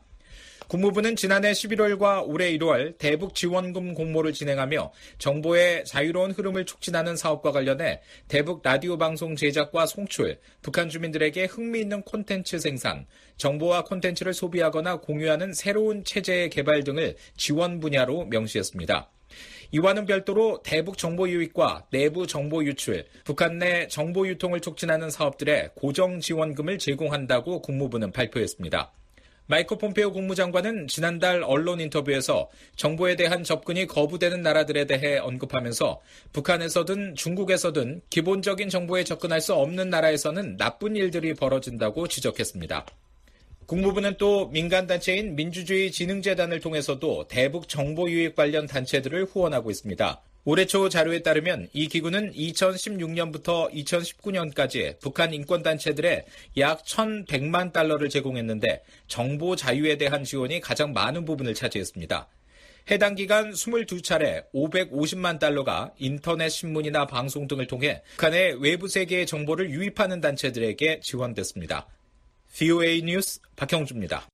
국무부는 지난해 십일월과 올해 일월 대북 지원금 공모를 진행하며 정보의 자유로운 흐름을 촉진하는 사업과 관련해 대북 라디오 방송 제작과 송출, 북한 주민들에게 흥미있는 콘텐츠 생산, 정보와 콘텐츠를 소비하거나 공유하는 새로운 체제의 개발 등을 지원 분야로 명시했습니다. 이와는 별도로 대북 정보 유입과 내부 정보 유출, 북한 내 정보 유통을 촉진하는 사업들에 고정 지원금을 제공한다고 국무부는 발표했습니다. 마이크 폼페오 국무장관은 지난달 언론 인터뷰에서 정보에 대한 접근이 거부되는 나라들에 대해 언급하면서 북한에서든 중국에서든 기본적인 정보에 접근할 수 없는 나라에서는 나쁜 일들이 벌어진다고 지적했습니다. 국무부는 또 민간단체인 민주주의 진흥재단을 통해서도 대북 정보 유입 관련 단체들을 후원하고 있습니다. 올해 초 자료에 따르면 이 기구는 이천십육 년부터 이천십구 년까지 북한 인권단체들에 약 천백만 달러를 제공했는데 정보 자유에 대한 지원이 가장 많은 부분을 차지했습니다. 해당 기간 이십이 차례 오백오십만 달러가 인터넷 신문이나 방송 등을 통해 북한의 외부 세계의 정보를 유입하는 단체들에게 지원됐습니다. 브이오에이 뉴스 박형주입니다.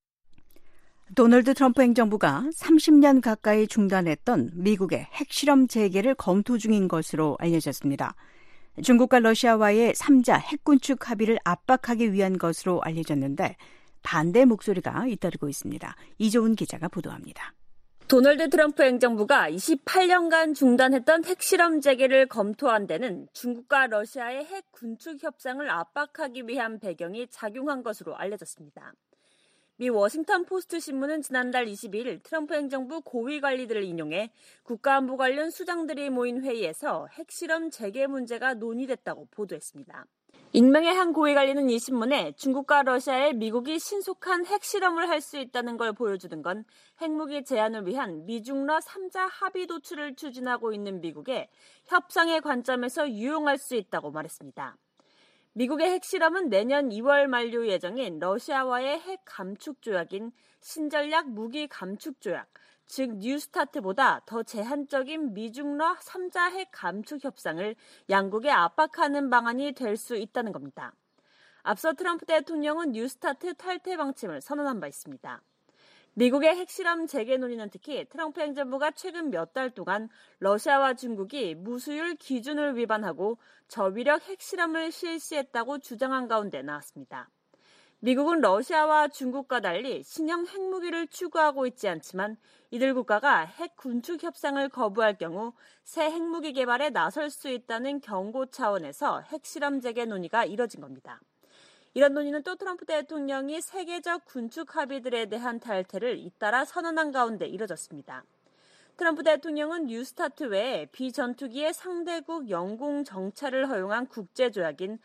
도널드 트럼프 행정부가 삼십 년 가까이 중단했던 미국의 핵실험 재개를 검토 중인 것으로 알려졌습니다. 중국과 러시아와의 삼 자 핵군축 합의를 압박하기 위한 것으로 알려졌는데 반대 목소리가 잇따르고 있습니다. 이조은 기자가 보도합니다. 도널드 트럼프 행정부가 이십팔 년간 중단했던 핵실험 재개를 검토한 데는 중국과 러시아의 핵 군축 협상을 압박하기 위한 배경이 작용한 것으로 알려졌습니다. 미 워싱턴 포스트 신문은 지난달 이십이 일 트럼프 행정부 고위 관리들을 인용해 국가안보 관련 수장들이 모인 회의에서 핵실험 재개 문제가 논의됐다고 보도했습니다. 익명의 한 고위 관리는 이 신문에 중국과 러시아에 미국이 신속한 핵실험을 할 수 있다는 걸 보여주는 건 핵무기 제한을 위한 미중러 삼 자 합의 도출을 추진하고 있는 미국의 협상의 관점에서 유용할 수 있다고 말했습니다. 미국의 핵실험은 내년 이월 만료 예정인 러시아와의 핵 감축 조약인 신전략 무기 감축 조약, 즉 뉴스타트보다 더 제한적인 미중러 삼 자 핵 감축 협상을 양국에 압박하는 방안이 될 수 있다는 겁니다. 앞서 트럼프 대통령은 뉴스타트 탈퇴 방침을 선언한 바 있습니다. 미국의 핵실험 재개 논의는 특히 트럼프 행정부가 최근 몇 달 동안 러시아와 중국이 무수율 기준을 위반하고 저위력 핵실험을 실시했다고 주장한 가운데 나왔습니다. 미국은 러시아와 중국과 달리 신형 핵무기를 추구하고 있지 않지만 이들 국가가 핵 군축 협상을 거부할 경우 새 핵무기 개발에 나설 수 있다는 경고 차원에서 핵실험 재개 논의가 이뤄진 겁니다. 이런 논의는 또 트럼프 대통령이 세계적 군축 합의들에 대한 탈퇴를 잇따라 선언한 가운데 이뤄졌습니다. 트럼프 대통령은 뉴스타트 외에 비전투기의 상대국 영공 정찰을 허용한 국제조약인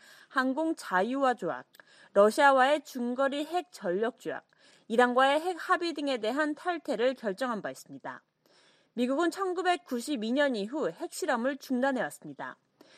항공자유화 조약, 러시아와의 중거리 핵 전력 조약, 이란과의 핵 합의 등에 대한 탈퇴를 결정한 바 있습니다. 미국은 천구백구십이 년 이후 핵실험을 중단해왔습니다.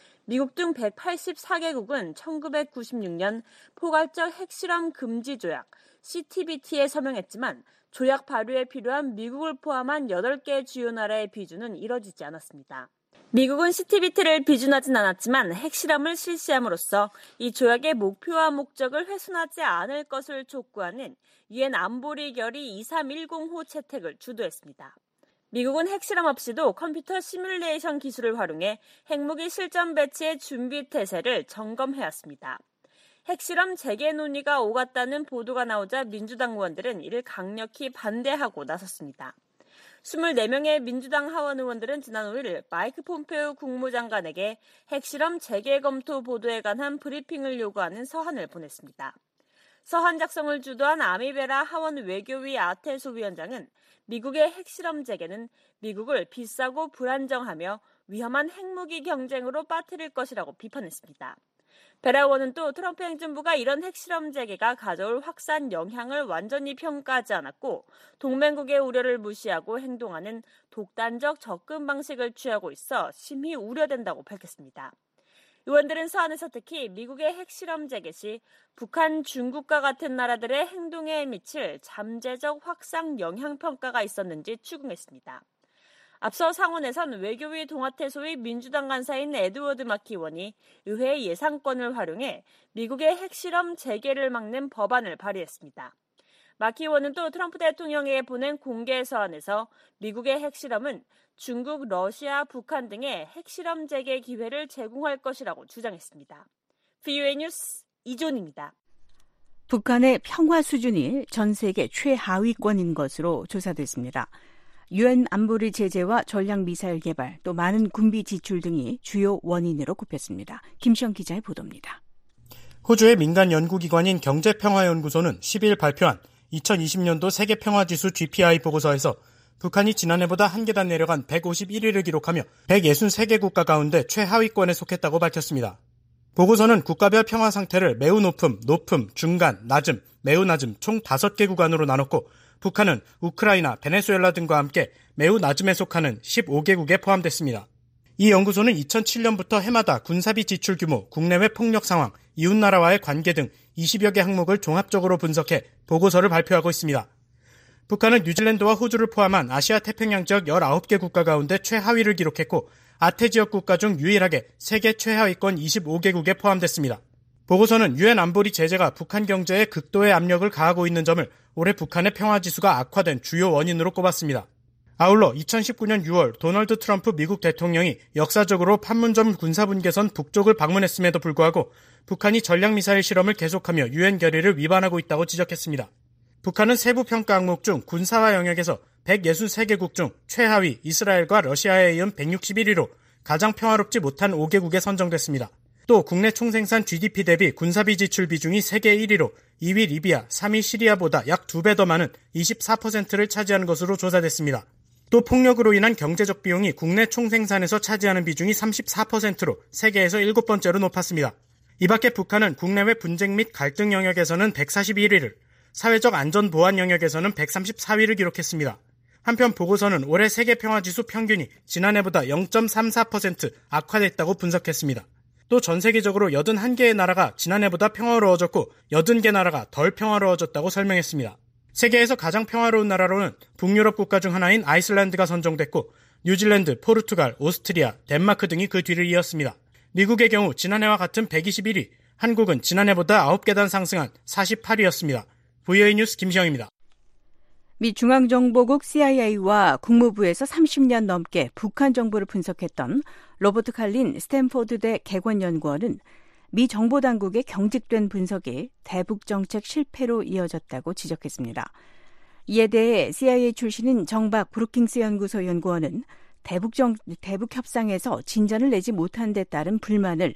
미국 등 백팔십사 개국은 천구백구십육 년 포괄적 핵실험 금지 조약 씨티비티에 서명했지만 조약 발효에 필요한 미국을 포함한 여덟 개 주요 나라의 비준은 이뤄지지 않았습니다. 미국은 씨티비티를 비준하진 않았지만 핵실험을 실시함으로써 이 조약의 목표와 목적을 훼손하지 않을 것을 촉구하는 유엔 안보리 결의 이삼일공호 채택을 주도했습니다. 미국은 핵실험 없이도 컴퓨터 시뮬레이션 기술을 활용해 핵무기 실전 배치의 준비 태세를 점검해왔습니다. 핵실험 재개 논의가 오갔다는 보도가 나오자 민주당 의원들은 이를 강력히 반대하고 나섰습니다. 이십사 명의 민주당 하원 의원들은 지난 오 일 마이크 폼페오 국무장관에게 핵실험 재개 검토 보도에 관한 브리핑을 요구하는 서한을 보냈습니다. 서한 작성을 주도한 아미베라 하원 외교위 아테소 위원장은 미국의 핵실험 재개는 미국을 비싸고 불안정하며 위험한 핵무기 경쟁으로 빠뜨릴 것이라고 비판했습니다. 베라 의원은 또 트럼프 행정부가 이런 핵실험 재개가 가져올 확산 영향을 완전히 평가하지 않았고 동맹국의 우려를 무시하고 행동하는 독단적 접근 방식을 취하고 있어 심히 우려된다고 밝혔습니다. 의원들은 서한에서 특히 미국의 핵실험 재개 시 북한, 중국과 같은 나라들의 행동에 미칠 잠재적 확산 영향 평가가 있었는지 추궁했습니다. 앞서 상원에선 외교위 동아태소의 민주당 간사인 에드워드 마키 의원이 의회 예산권을 활용해 미국의 핵실험 재개를 막는 법안을 발의했습니다. 마키 의원은 또 트럼프 대통령에게 보낸 공개 서한에서 미국의 핵실험은 중국, 러시아, 북한 등의 핵실험 재개 기회를 제공할 것이라고 주장했습니다. 브이오에이 뉴스 이존입니다. 북한의 평화 수준이 전 세계 최하위권인 것으로 조사됐습니다. 유엔 안보리 제재와 전략미사일 개발, 또 많은 군비 지출 등이 주요 원인으로 꼽혔습니다. 김시영 기자의 보도입니다. 호주의 민간 연구기관인 경제평화연구소는 십이 일 발표한 이천이십 년도 세계평화지수 지피아이 보고서에서 북한이 지난해보다 한 계단 내려간 백오십일 위를 기록하며 백육십삼 개 국가 가운데 최하위권에 속했다고 밝혔습니다. 보고서는 국가별 평화 상태를 매우 높음, 높음, 중간, 낮음, 매우 낮음 총 다섯 개 구간으로 나눴고 북한은 우크라이나, 베네수엘라 등과 함께 매우 낮음에 속하는 십오 개국에 포함됐습니다. 이 연구소는 이천칠 년부터 해마다 군사비 지출 규모, 국내외 폭력 상황, 이웃나라와의 관계 등 이십여 개 항목을 종합적으로 분석해 보고서를 발표하고 있습니다. 북한은 뉴질랜드와 호주를 포함한 아시아 태평양 지역 열아홉 개 국가 가운데 최하위를 기록했고 아태 지역 국가 중 유일하게 세계 최하위권 이십오 개국에 포함됐습니다. 보고서는 유엔 안보리 제재가 북한 경제에 극도의 압력을 가하고 있는 점을 올해 북한의 평화지수가 악화된 주요 원인으로 꼽았습니다. 아울러 이천십구 년 유월 도널드 트럼프 미국 대통령이 역사적으로 판문점 군사분계선 북쪽을 방문했음에도 불구하고 북한이 전략미사일 실험을 계속하며 유엔 결의를 위반하고 있다고 지적했습니다. 북한은 세부 평가 항목 중 군사화 영역에서 백육십삼 개국 중 최하위 이스라엘과 러시아에 이은 백육십일 위로 가장 평화롭지 못한 오 개국에 선정됐습니다. 또 국내 총생산 지디피 대비 군사비 지출 비중이 세계 일 위로 이 위 리비아, 삼 위 시리아보다 약 두 배 더 많은 이십사 퍼센트를 차지하는 것으로 조사됐습니다. 또 폭력으로 인한 경제적 비용이 국내 총생산에서 차지하는 비중이 삼십사 퍼센트로 세계에서 일곱 번째로 높았습니다. 이 밖에 북한은 국내외 분쟁 및 갈등 영역에서는 백사십일 위를, 사회적 안전 보안 영역에서는 백삼십사 위를 기록했습니다. 한편 보고서는 올해 세계평화지수 평균이 지난해보다 영 점 삼사 퍼센트 악화됐다고 분석했습니다. 또 전 세계적으로 팔십일 개의 나라가 지난해보다 평화로워졌고 팔십 개 나라가 덜 평화로워졌다고 설명했습니다. 세계에서 가장 평화로운 나라로는 북유럽 국가 중 하나인 아이슬란드가 선정됐고 뉴질랜드, 포르투갈, 오스트리아, 덴마크 등이 그 뒤를 이었습니다. 미국의 경우 지난해와 같은 백이십일 위, 한국은 지난해보다 아홉 계단 상승한 사십팔 위였습니다. 브이오에이 뉴스 김시영입니다. 미 중앙정보국 씨아이에이와 국무부에서 삼십 년 넘게 북한 정보를 분석했던 로버트 칼린 스탠포드대 개관연구원은 미 정보당국의 경직된 분석이 대북정책 실패로 이어졌다고 지적했습니다. 이에 대해 씨아이에이 출신인 정박 브루킹스 연구소 연구원은 대북정, 대북협상에서 진전을 내지 못한 데 따른 불만을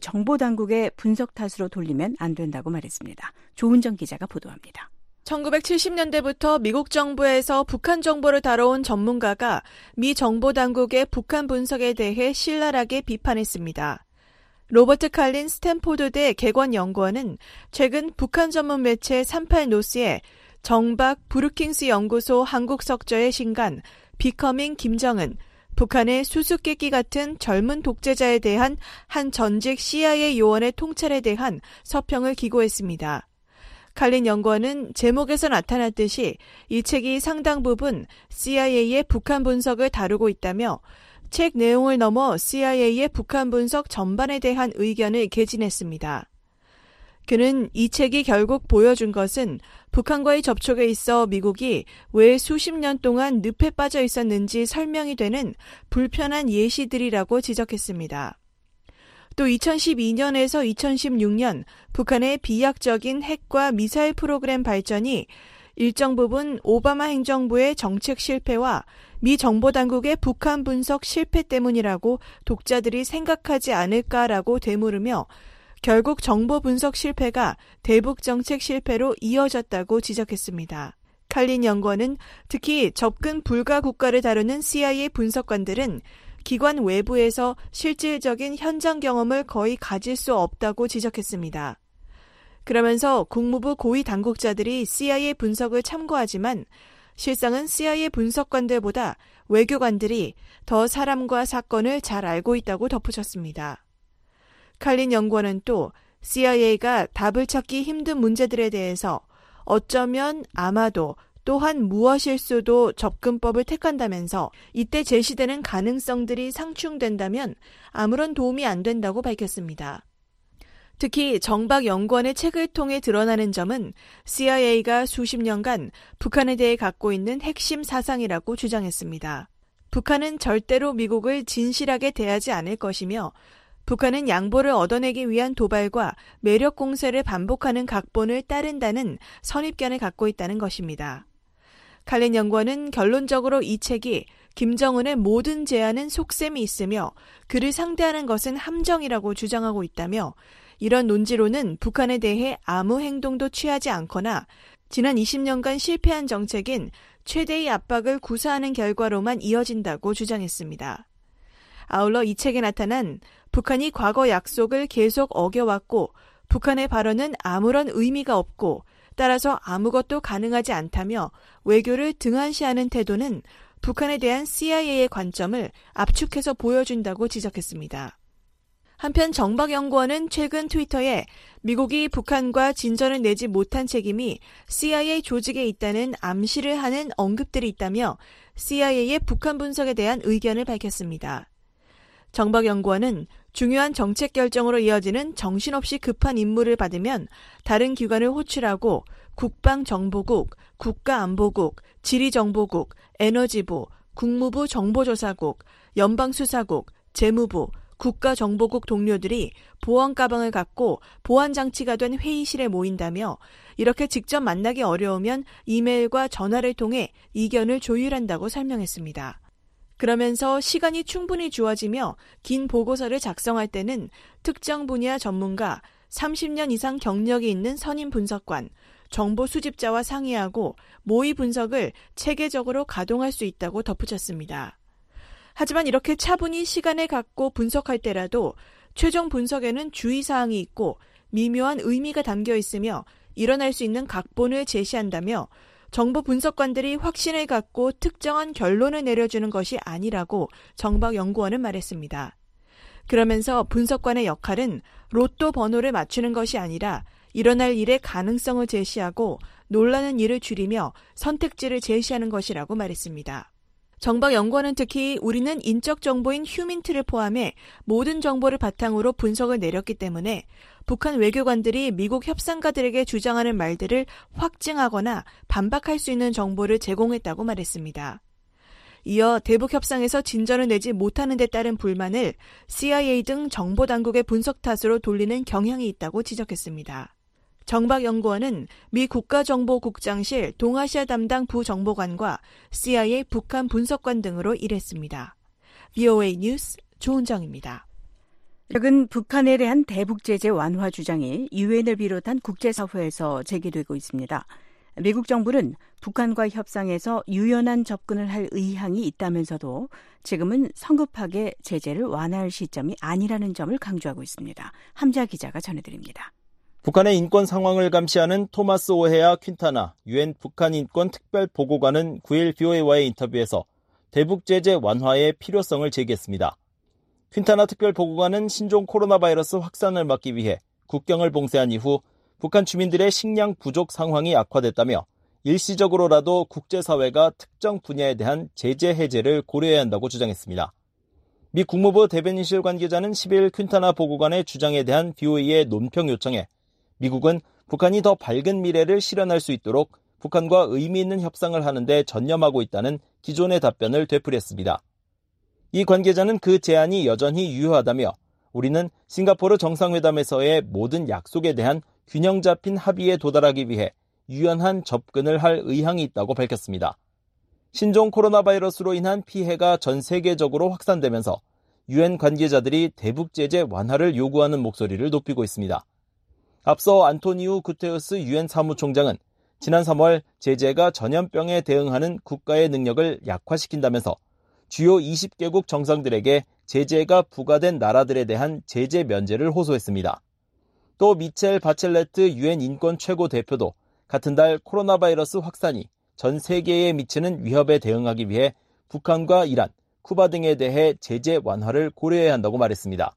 정보당국의 분석 탓으로 돌리면 안 된다고 말했습니다. 조은정 기자가 보도합니다. 천구백칠십 년대부터 미국 정부에서 북한 정보를 다뤄온 전문가가 미 정보당국의 북한 분석에 대해 신랄하게 비판했습니다. 로버트 칼린 스탠포드대 개관연구원은 최근 북한 전문 매체 삼십팔 노스에 정박 브루킹스 연구소 한국석저의 신간 비커밍 김정은, 북한의 수수께끼 같은 젊은 독재자에 대한 한 전직 씨아이에이 요원의 통찰에 대한 서평을 기고했습니다. 칼린 연구원은 제목에서 나타났듯이 이 책이 상당 부분 씨아이에이의 북한 분석을 다루고 있다며 책 내용을 넘어 씨아이에이의 북한 분석 전반에 대한 의견을 개진했습니다. 그는 이 책이 결국 보여준 것은 북한과의 접촉에 있어 미국이 왜 수십 년 동안 늪에 빠져 있었는지 설명이 되는 불편한 예시들이라고 지적했습니다. 또 이천십이 년에서 이천십육 년 북한의 비약적인 핵과 미사일 프로그램 발전이 일정 부분 오바마 행정부의 정책 실패와 미 정보당국의 북한 분석 실패 때문이라고 독자들이 생각하지 않을까라고 되물으며 결국 정보 분석 실패가 대북 정책 실패로 이어졌다고 지적했습니다. 칼린 연구원은 특히 접근 불가 국가를 다루는 씨아이에이 분석관들은 기관 외부에서 실질적인 현장 경험을 거의 가질 수 없다고 지적했습니다. 그러면서 국무부 고위 당국자들이 씨아이에이 분석을 참고하지만 실상은 씨아이에이 분석관들보다 외교관들이 더 사람과 사건을 잘 알고 있다고 덧붙였습니다. 칼린 연구원은 또 씨아이에이가 답을 찾기 힘든 문제들에 대해서 어쩌면 아마도 또한 무엇일 수도 접근법을 택한다면서 이때 제시되는 가능성들이 상충된다면 아무런 도움이 안 된다고 밝혔습니다. 특히 정박 연구원의 책을 통해 드러나는 점은 씨아이에이가 수십 년간 북한에 대해 갖고 있는 핵심 사상이라고 주장했습니다. 북한은 절대로 미국을 진실하게 대하지 않을 것이며 북한은 양보를 얻어내기 위한 도발과 매력 공세를 반복하는 각본을 따른다는 선입견을 갖고 있다는 것입니다. 칼린 연구원은 결론적으로 이 책이 김정은의 모든 제안은 속셈이 있으며 그를 상대하는 것은 함정이라고 주장하고 있다며 이런 논지로는 북한에 대해 아무 행동도 취하지 않거나 지난 이십 년간 실패한 정책인 최대의 압박을 구사하는 결과로만 이어진다고 주장했습니다. 아울러 이 책에 나타난 북한이 과거 약속을 계속 어겨왔고 북한의 발언은 아무런 의미가 없고 따라서 아무것도 가능하지 않다며 외교를 등한시하는 태도는 북한에 대한 씨아이에이의 관점을 압축해서 보여준다고 지적했습니다. 한편 정박연구원은 최근 트위터에 미국이 북한과 진전을 내지 못한 책임이 씨아이에이 조직에 있다는 암시를 하는 언급들이 있다며 씨아이에이의 북한 분석에 대한 의견을 밝혔습니다. 정박연구원은 중요한 정책 결정으로 이어지는 정신없이 급한 임무를 받으면 다른 기관을 호출하고 국방정보국, 국가안보국, 지리정보국, 에너지부, 국무부 정보조사국, 연방수사국, 재무부, 국가정보국 동료들이 보안 가방을 갖고 보안장치가 된 회의실에 모인다며 이렇게 직접 만나기 어려우면 이메일과 전화를 통해 이견을 조율한다고 설명했습니다. 그러면서 시간이 충분히 주어지며 긴 보고서를 작성할 때는 특정 분야 전문가, 삼십 년 이상 경력이 있는 선임 분석관, 정보 수집자와 상의하고 모의 분석을 체계적으로 가동할 수 있다고 덧붙였습니다. 하지만 이렇게 차분히 시간을 갖고 분석할 때라도 최종 분석에는 주의사항이 있고 미묘한 의미가 담겨 있으며 일어날 수 있는 각본을 제시한다며 정보 분석관들이 확신을 갖고 특정한 결론을 내려주는 것이 아니라고 정박연구원은 말했습니다. 그러면서 분석관의 역할은 로또 번호를 맞추는 것이 아니라 일어날 일의 가능성을 제시하고 놀라는 일을 줄이며 선택지를 제시하는 것이라고 말했습니다. 정박연구원은 특히 우리는 인적 정보인 휴민트를 포함해 모든 정보를 바탕으로 분석을 내렸기 때문에 북한 외교관들이 미국 협상가들에게 주장하는 말들을 확증하거나 반박할 수 있는 정보를 제공했다고 말했습니다. 이어 대북 협상에서 진전을 내지 못하는 데 따른 불만을 씨아이에이 등 정보당국의 분석 탓으로 돌리는 경향이 있다고 지적했습니다. 정박연구원은 미 국가정보국장실 동아시아 담당 부정보관과 씨아이에이 북한 분석관 등으로 일했습니다. 브이오에이 뉴스 조은정입니다. 최근 북한에 대한 대북 제재 완화 주장이 유엔을 비롯한 국제사회에서 제기되고 있습니다. 미국 정부는 북한과 협상에서 유연한 접근을 할 의향이 있다면서도 지금은 성급하게 제재를 완화할 시점이 아니라는 점을 강조하고 있습니다. 함자 기자가 전해드립니다. 북한의 인권 상황을 감시하는 토마스 오헤아 퀸타나 유엔 북한 인권 특별 보고관은 구일 브이오에이와의 인터뷰에서 대북 제재 완화의 필요성을 제기했습니다. 퀸타나 특별 보고관은 신종 코로나 바이러스 확산을 막기 위해 국경을 봉쇄한 이후 북한 주민들의 식량 부족 상황이 악화됐다며 일시적으로라도 국제사회가 특정 분야에 대한 제재 해제를 고려해야 한다고 주장했습니다. 미 국무부 대변인실 관계자는 십일 퀸타나 보고관의 주장에 대한 브이오에이의 논평 요청에 미국은 북한이 더 밝은 미래를 실현할 수 있도록 북한과 의미 있는 협상을 하는 데 전념하고 있다는 기존의 답변을 되풀이했습니다. 이 관계자는 그 제안이 여전히 유효하다며 우리는 싱가포르 정상회담에서의 모든 약속에 대한 균형 잡힌 합의에 도달하기 위해 유연한 접근을 할 의향이 있다고 밝혔습니다. 신종 코로나 바이러스로 인한 피해가 전 세계적으로 확산되면서 유엔 관계자들이 대북 제재 완화를 요구하는 목소리를 높이고 있습니다. 앞서 안토니우 구테우스 유엔 사무총장은 지난 삼월 제재가 전염병에 대응하는 국가의 능력을 약화시킨다면서 주요 이십 개국 정상들에게 제재가 부과된 나라들에 대한 제재 면제를 호소했습니다. 또 미첼 바첼레트 유엔 인권 최고 대표도 같은 달 코로나 바이러스 확산이 전 세계에 미치는 위협에 대응하기 위해 북한과 이란, 쿠바 등에 대해 제재 완화를 고려해야 한다고 말했습니다.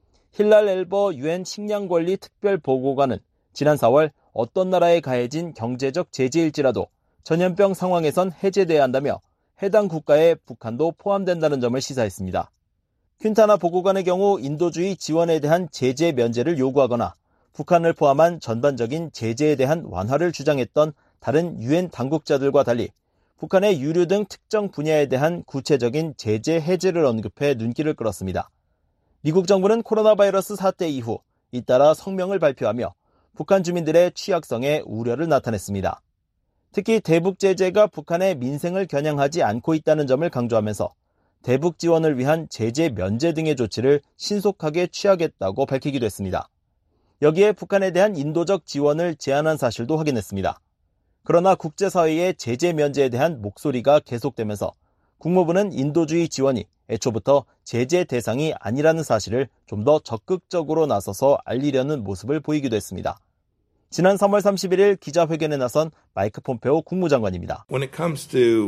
힐랄 엘버 유엔 식량관리 특별보고관은 지난 사월 어떤 나라에 가해진 경제적 제재일지라도 전염병 상황에선 해제돼야 한다며 해당 국가에 북한도 포함된다는 점을 시사했습니다. 퀸타나 보고관의 경우 인도주의 지원에 대한 제재 면제를 요구하거나 북한을 포함한 전반적인 제재에 대한 완화를 주장했던 다른 유엔 당국자들과 달리 북한의 유류 등 특정 분야에 대한 구체적인 제재 해제를 언급해 눈길을 끌었습니다. 미국 정부는 코로나 바이러스 사태 이후 잇따라 성명을 발표하며 북한 주민들의 취약성에 우려를 나타냈습니다. 특히 대북 제재가 북한의 민생을 겨냥하지 않고 있다는 점을 강조하면서 대북 지원을 위한 제재 면제 등의 조치를 신속하게 취하겠다고 밝히기도 했습니다. 여기에 북한에 대한 인도적 지원을 제안한 사실도 확인했습니다. 그러나 국제사회의 제재 면제에 대한 목소리가 계속되면서 국무부는 인도주의 지원이 애초부터 제재 대상이 아니라는 사실을 좀 더 적극적으로 나서서 알리려는 모습을 보이기도 했습니다. 지난 삼월 삼십일일 기자회견에 나선 마이크 폼페오 국무장관입니다. When it comes to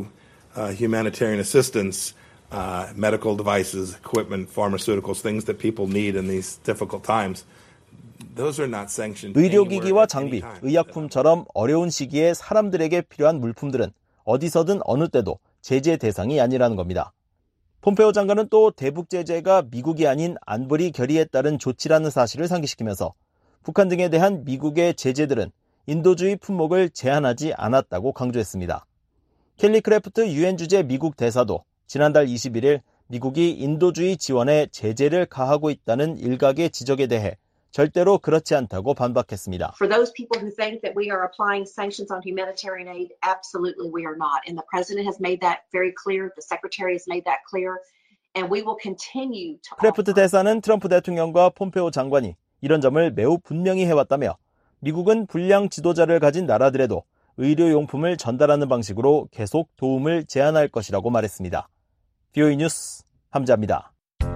uh, humanitarian assistance, uh, medical devices, equipment, pharmaceuticals, things that people need in these difficult times. Those are not sanctioned. 의료기기와 장비, 의약품처럼 어려운 시기에 사람들에게 필요한 물품들은 어디서든 어느 때도 제재 대상이 아니라는 겁니다. 폼페오 장관은 또 대북 제재가 미국이 아닌 안보리 결의에 따른 조치라는 사실을 상기시키면서 북한 등에 대한 미국의 제재들은 인도주의 품목을 제한하지 않았다고 강조했습니다. 켈리 크래프트 유엔 주재 미국 대사도 지난달 이십일일 미국이 인도주의 지원에 제재를 가하고 있다는 일각의 지적에 대해 절대로 그렇지 않다고 반박했습니다. For those people who think that we are applying sanctions on humanitarian aid, absolutely we are not. And the president has made that very clear. The secretary has made that clear. And we will continue to. 크래프트 대사는 트럼프 대통령과 폼페오 장관이 이런 점을 매우 분명히 해왔다며 미국은 불량 지도자를 가진 나라들에도 의료용품을 전달하는 방식으로 계속 도움을 제한할 것이라고 말했습니다. 비오이 뉴스 함자입니다.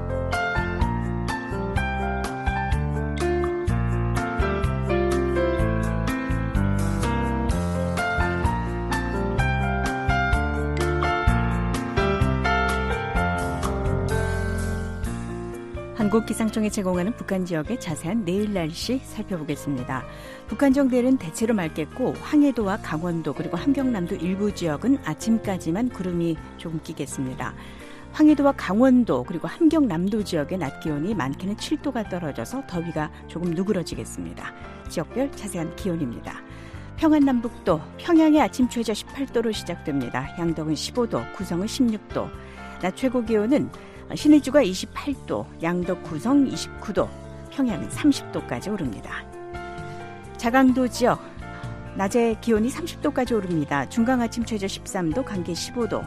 한국기상청이 제공하는 북한 지역의 자세한 내일 날씨 살펴보겠습니다. 북한 정대는 대체로 맑겠고 황해도와 강원도 그리고 함경남도 일부 지역은 아침까지만 구름이 조금 끼겠습니다. 황해도와 강원도 그리고 함경남도 지역의 낮 기온이 많게는 칠 도가 떨어져서 더위가 조금 누그러지겠습니다. 지역별 자세한 기온입니다. 평안남북도 평양의 아침 최저 십팔 도로 시작됩니다. 양덕은 십오 도, 구성은 십육 도, 낮 최고 기온은 신의주가 이십팔 도, 양덕 구성 이십구 도, 평양은 삼십 도까지 오릅니다. 자강도 지역, 낮에 기온이 삼십 도까지 오릅니다. 중강 아침 최저 십삼 도, 강계 십오 도.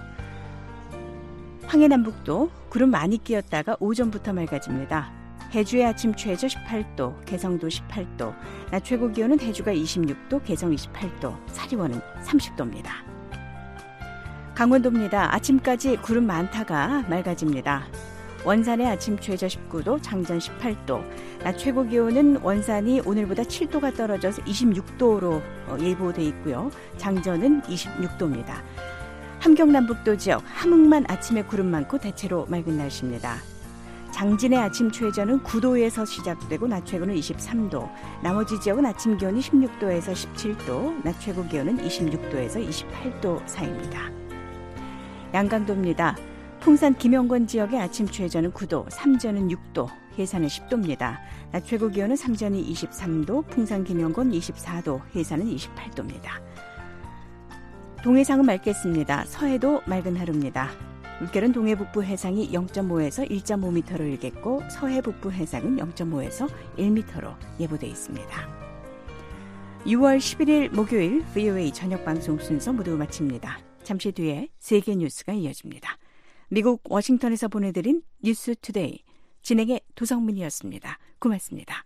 황해남북도 구름 많이 끼었다가 오전부터 맑아집니다. 해주의 아침 최저 십팔 도, 개성도 십팔 도, 낮 최고 기온은 해주가 이십육 도, 개성 이십팔 도, 사리원은 삼십 도입니다. 강원도입니다. 아침까지 구름 많다가 맑아집니다. 원산의 아침 최저 십구 도, 장전 십팔 도, 낮 최고 기온은 원산이 오늘보다 칠 도가 떨어져서 이십육 도로 예보돼 있고요. 장전은 이십육 도입니다. 함경남북도 지역, 함흥만 아침에 구름 많고 대체로 맑은 날씨입니다. 장진의 아침 최저는 구 도에서 시작되고 낮 최고는 이십삼 도, 나머지 지역은 아침 기온이 십육 도에서 십칠 도, 낮 최고 기온은 이십육 도에서 이십팔 도 사이입니다. 양강도입니다. 풍산 김영권 지역의 아침 최저는 구 도, 삼전은 육 도, 해산은 십 도입니다. 낮 최고 기온은 삼전이 이십삼 도, 풍산 김영권 이십사 도, 해산은 이십팔 도입니다. 동해상은 맑겠습니다. 서해도 맑은 하루입니다. 물결은 동해 북부 해상이 영 점 오에서 일 점 오 미터로 일겠고 서해 북부 해상은 영 점 오에서 일 미터로 예보돼 있습니다. 유월 십일일 목요일 브이오에이 저녁 방송 순서 모두 마칩니다. 잠시 뒤에 세계 뉴스가 이어집니다. 미국 워싱턴에서 보내드린 뉴스 투데이 진행의 도성민이었습니다. 고맙습니다.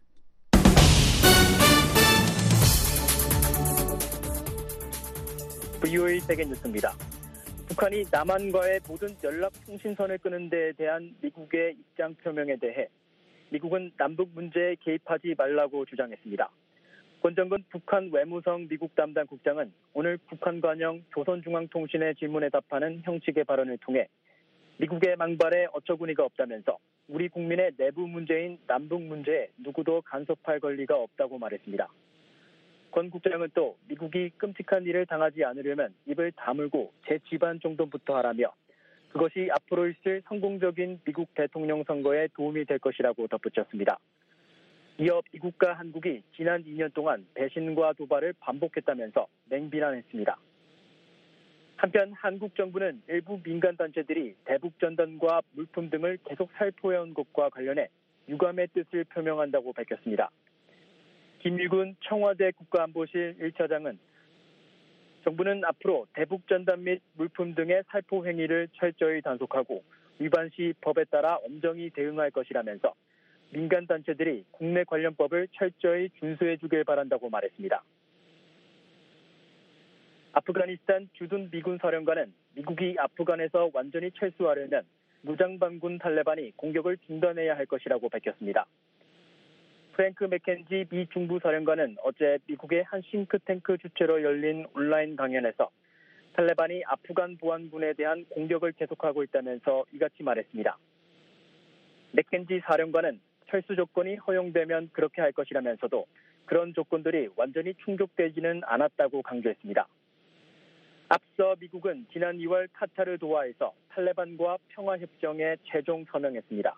브이오에이 세계 뉴스입니다. 북한이 남한과의 모든 연락 통신선을 끄는 데에 대한 미국의 입장 표명에 대해 미국은 남북 문제에 개입하지 말라고 주장했습니다. 권정근 북한 외무성 미국 담당 국장은 오늘 북한 관영 조선중앙통신의 질문에 답하는 형식의 발언을 통해 미국의 망발에 어처구니가 없다면서 우리 국민의 내부 문제인 남북 문제에 누구도 간섭할 권리가 없다고 말했습니다. 권 국장은 또 미국이 끔찍한 일을 당하지 않으려면 입을 다물고 제 집안 정도부터 하라며 그것이 앞으로 있을 성공적인 미국 대통령 선거에 도움이 될 것이라고 덧붙였습니다. 이어 미국과 한국이 지난 이 년 동안 배신과 도발을 반복했다면서 맹비난했습니다. 한편 한국 정부는 일부 민간단체들이 대북전단과 물품 등을 계속 살포해온 것과 관련해 유감의 뜻을 표명한다고 밝혔습니다. 김일군 청와대 국가안보실 일 차장은 정부는 앞으로 대북전단 및 물품 등의 살포 행위를 철저히 단속하고 위반 시 법에 따라 엄정히 대응할 것이라면서 민간단체들이 국내 관련법을 철저히 준수해 주길 바란다고 말했습니다. 아프가니스탄 주둔 미군 사령관은 미국이 아프간에서 완전히 철수하려면 무장반군 탈레반이 공격을 중단해야 할 것이라고 밝혔습니다. 프랭크 맥켄지 미 중부 사령관은 어제 미국의 한 싱크탱크 주최로 열린 온라인 강연에서 탈레반이 아프간 보안군에 대한 공격을 계속하고 있다면서 이같이 말했습니다. 맥켄지 사령관은 철수 조건이 허용되면 그렇게 할 것이라면서도 그런 조건들이 완전히 충족되지는 않았다고 강조했습니다. 앞서 미국은 지난 이월 카타르 도하에서 탈레반과 평화협정에 최종 서명했습니다.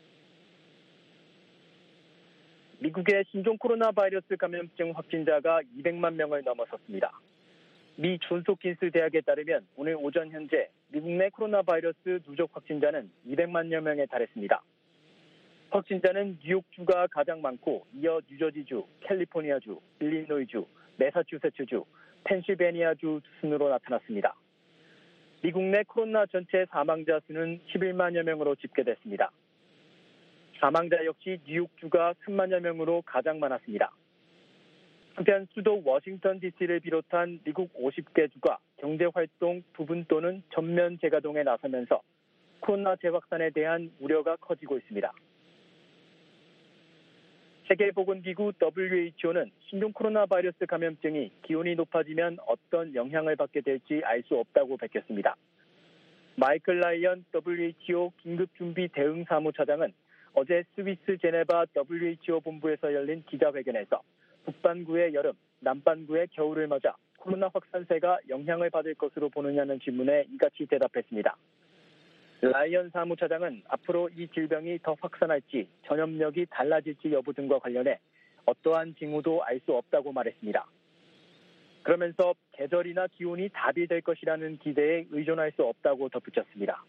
미국의 신종 코로나 바이러스 감염증 확진자가 이백만 명을 넘어섰습니다. 미 존스홉킨스 대학에 따르면 오늘 오전 현재 미국 내 코로나 바이러스 누적 확진자는 이백만여 명에 달했습니다. 확진자는 뉴욕주가 가장 많고 이어 뉴저지주, 캘리포니아주, 일리노이주, 매사추세츠주, 펜실베니아주 순으로 나타났습니다. 미국 내 코로나 전체 사망자 수는 십일만여 명으로 집계됐습니다. 사망자 역시 뉴욕주가 삼만여 명으로 가장 많았습니다. 한편 수도 워싱턴 디씨를 비롯한 미국 오십 개 주가 경제활동 부분 또는 전면 재가동에 나서면서 코로나 재확산에 대한 우려가 커지고 있습니다. 세계보건기구 더블유에이치오는 신종 코로나 바이러스 감염증이 기온이 높아지면 어떤 영향을 받게 될지 알 수 없다고 밝혔습니다. 마이클 라이언 더블유에이치오 긴급준비 대응사무차장은 어제 스위스 제네바 더블유에이치오 본부에서 열린 기자회견에서 북반구의 여름, 남반구의 겨울을 맞아 코로나 확산세가 영향을 받을 것으로 보느냐는 질문에 이같이 대답했습니다. 라이언 사무차장은 앞으로 이 질병이 더 확산할지 전염력이 달라질지 여부 등과 관련해 어떠한 징후도 알 수 없다고 말했습니다. 그러면서 계절이나 기온이 답이 될 것이라는 기대에 의존할 수 없다고 덧붙였습니다.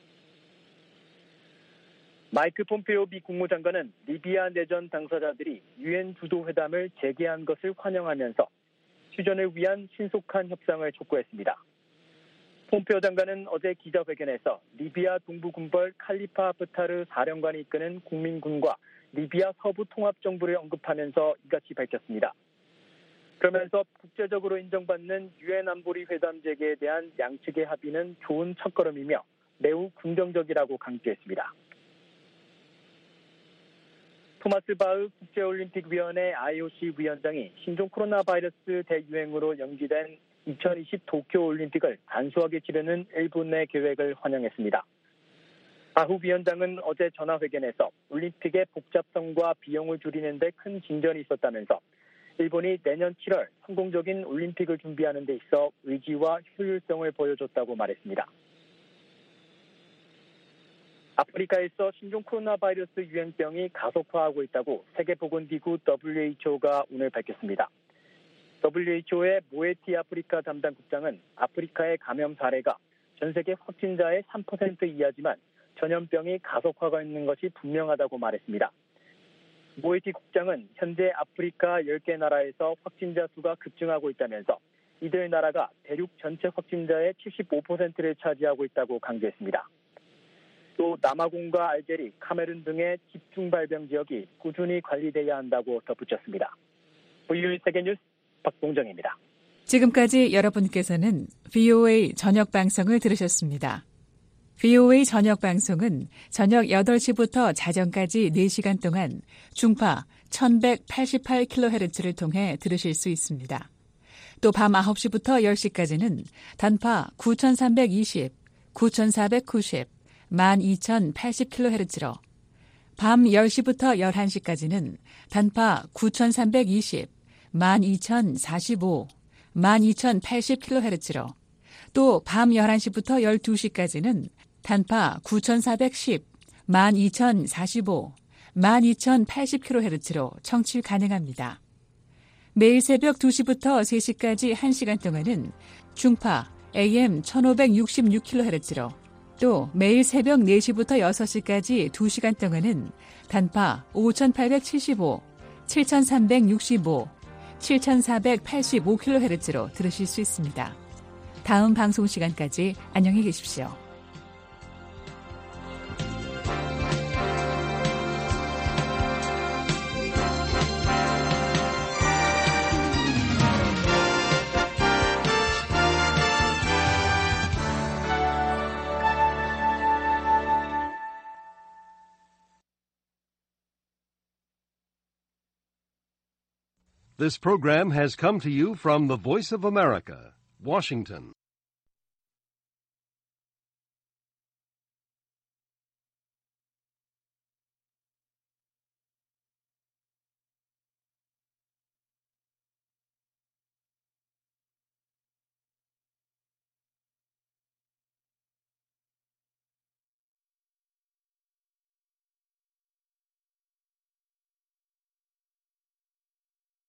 마이크 폼페오 미 국무장관은 리비아 내전 당사자들이 유엔 주도 회담을 재개한 것을 환영하면서 휴전을 위한 신속한 협상을 촉구했습니다. 폼페오 장관은 어제 기자회견에서 리비아 동부군벌 칼리파 하프타르 사령관이 이끄는 국민군과 리비아 서부 통합정부를 언급하면서 이같이 밝혔습니다. 그러면서 국제적으로 인정받는 유엔 안보리 회담 재개에 대한 양측의 합의는 좋은 첫걸음이며 매우 긍정적이라고 강조했습니다. 토마스 바흐 국제올림픽위원회 아이오씨 위원장이 신종 코로나 바이러스 대유행으로 연기된 이천이십 도쿄올림픽을 단수하게 치르는 일본 내 계획을 환영했습니다. 바흐 위원장은 어제 전화회견에서 올림픽의 복잡성과 비용을 줄이는 데 큰 진전이 있었다면서 일본이 내년 칠월 성공적인 올림픽을 준비하는 데 있어 의지와 효율성을 보여줬다고 말했습니다. 아프리카에서 신종 코로나 바이러스 유행병이 가속화하고 있다고 세계보건기구 더블유에이치오가 오늘 밝혔습니다. 더블유에이치오의 모에티 아프리카 담당 국장은 아프리카의 감염 사례가 전 세계 확진자의 삼 퍼센트 이하지만 전염병이 가속화가 있는 것이 분명하다고 말했습니다. 모에티 국장은 현재 아프리카 열 개 나라에서 확진자 수가 급증하고 있다면서 이들 나라가 대륙 전체 확진자의 칠십오 퍼센트를 차지하고 있다고 강조했습니다. 또 남아공과 알제리, 카메룬 등의 집중 발병 지역이 꾸준히 관리돼야 한다고 덧붙였습니다. 브이오에이 세계뉴스 박봉정입니다. 지금까지 여러분께서는 브이오에이 저녁 방송을 들으셨습니다. 브이오에이 저녁 방송은 저녁 여덟 시부터 자정까지 네 시간 동안 중파 천백팔십팔 킬로헤르츠를 통해 들으실 수 있습니다. 또 밤 아홉 시부터 열 시까지는 단파 구천삼백이십, 구천사백구십, 만 이천팔십 킬로헤르츠로 밤 열 시부터 열한 시까지는 단파 구천삼백이십, 만 이천사십오, 만 이천팔십 킬로헤르츠로 또 밤 열한 시부터 열두 시까지는 단파 구천사백십, 만 이천사십오, 만 이천팔십 킬로헤르츠로 청취 가능합니다. 매일 새벽 두 시부터 세 시까지 한 시간 동안은 중파 에이엠 천오백육십육 킬로헤르츠로 또 매일 새벽 네 시부터 여섯 시까지 두 시간 동안은 단파 오천팔백칠십오, 칠천삼백육십오, 칠천사백팔십오 킬로헤르츠로 들으실 수 있습니다. 다음 방송 시간까지 안녕히 계십시오. This program has come to you from the Voice of America, Washington.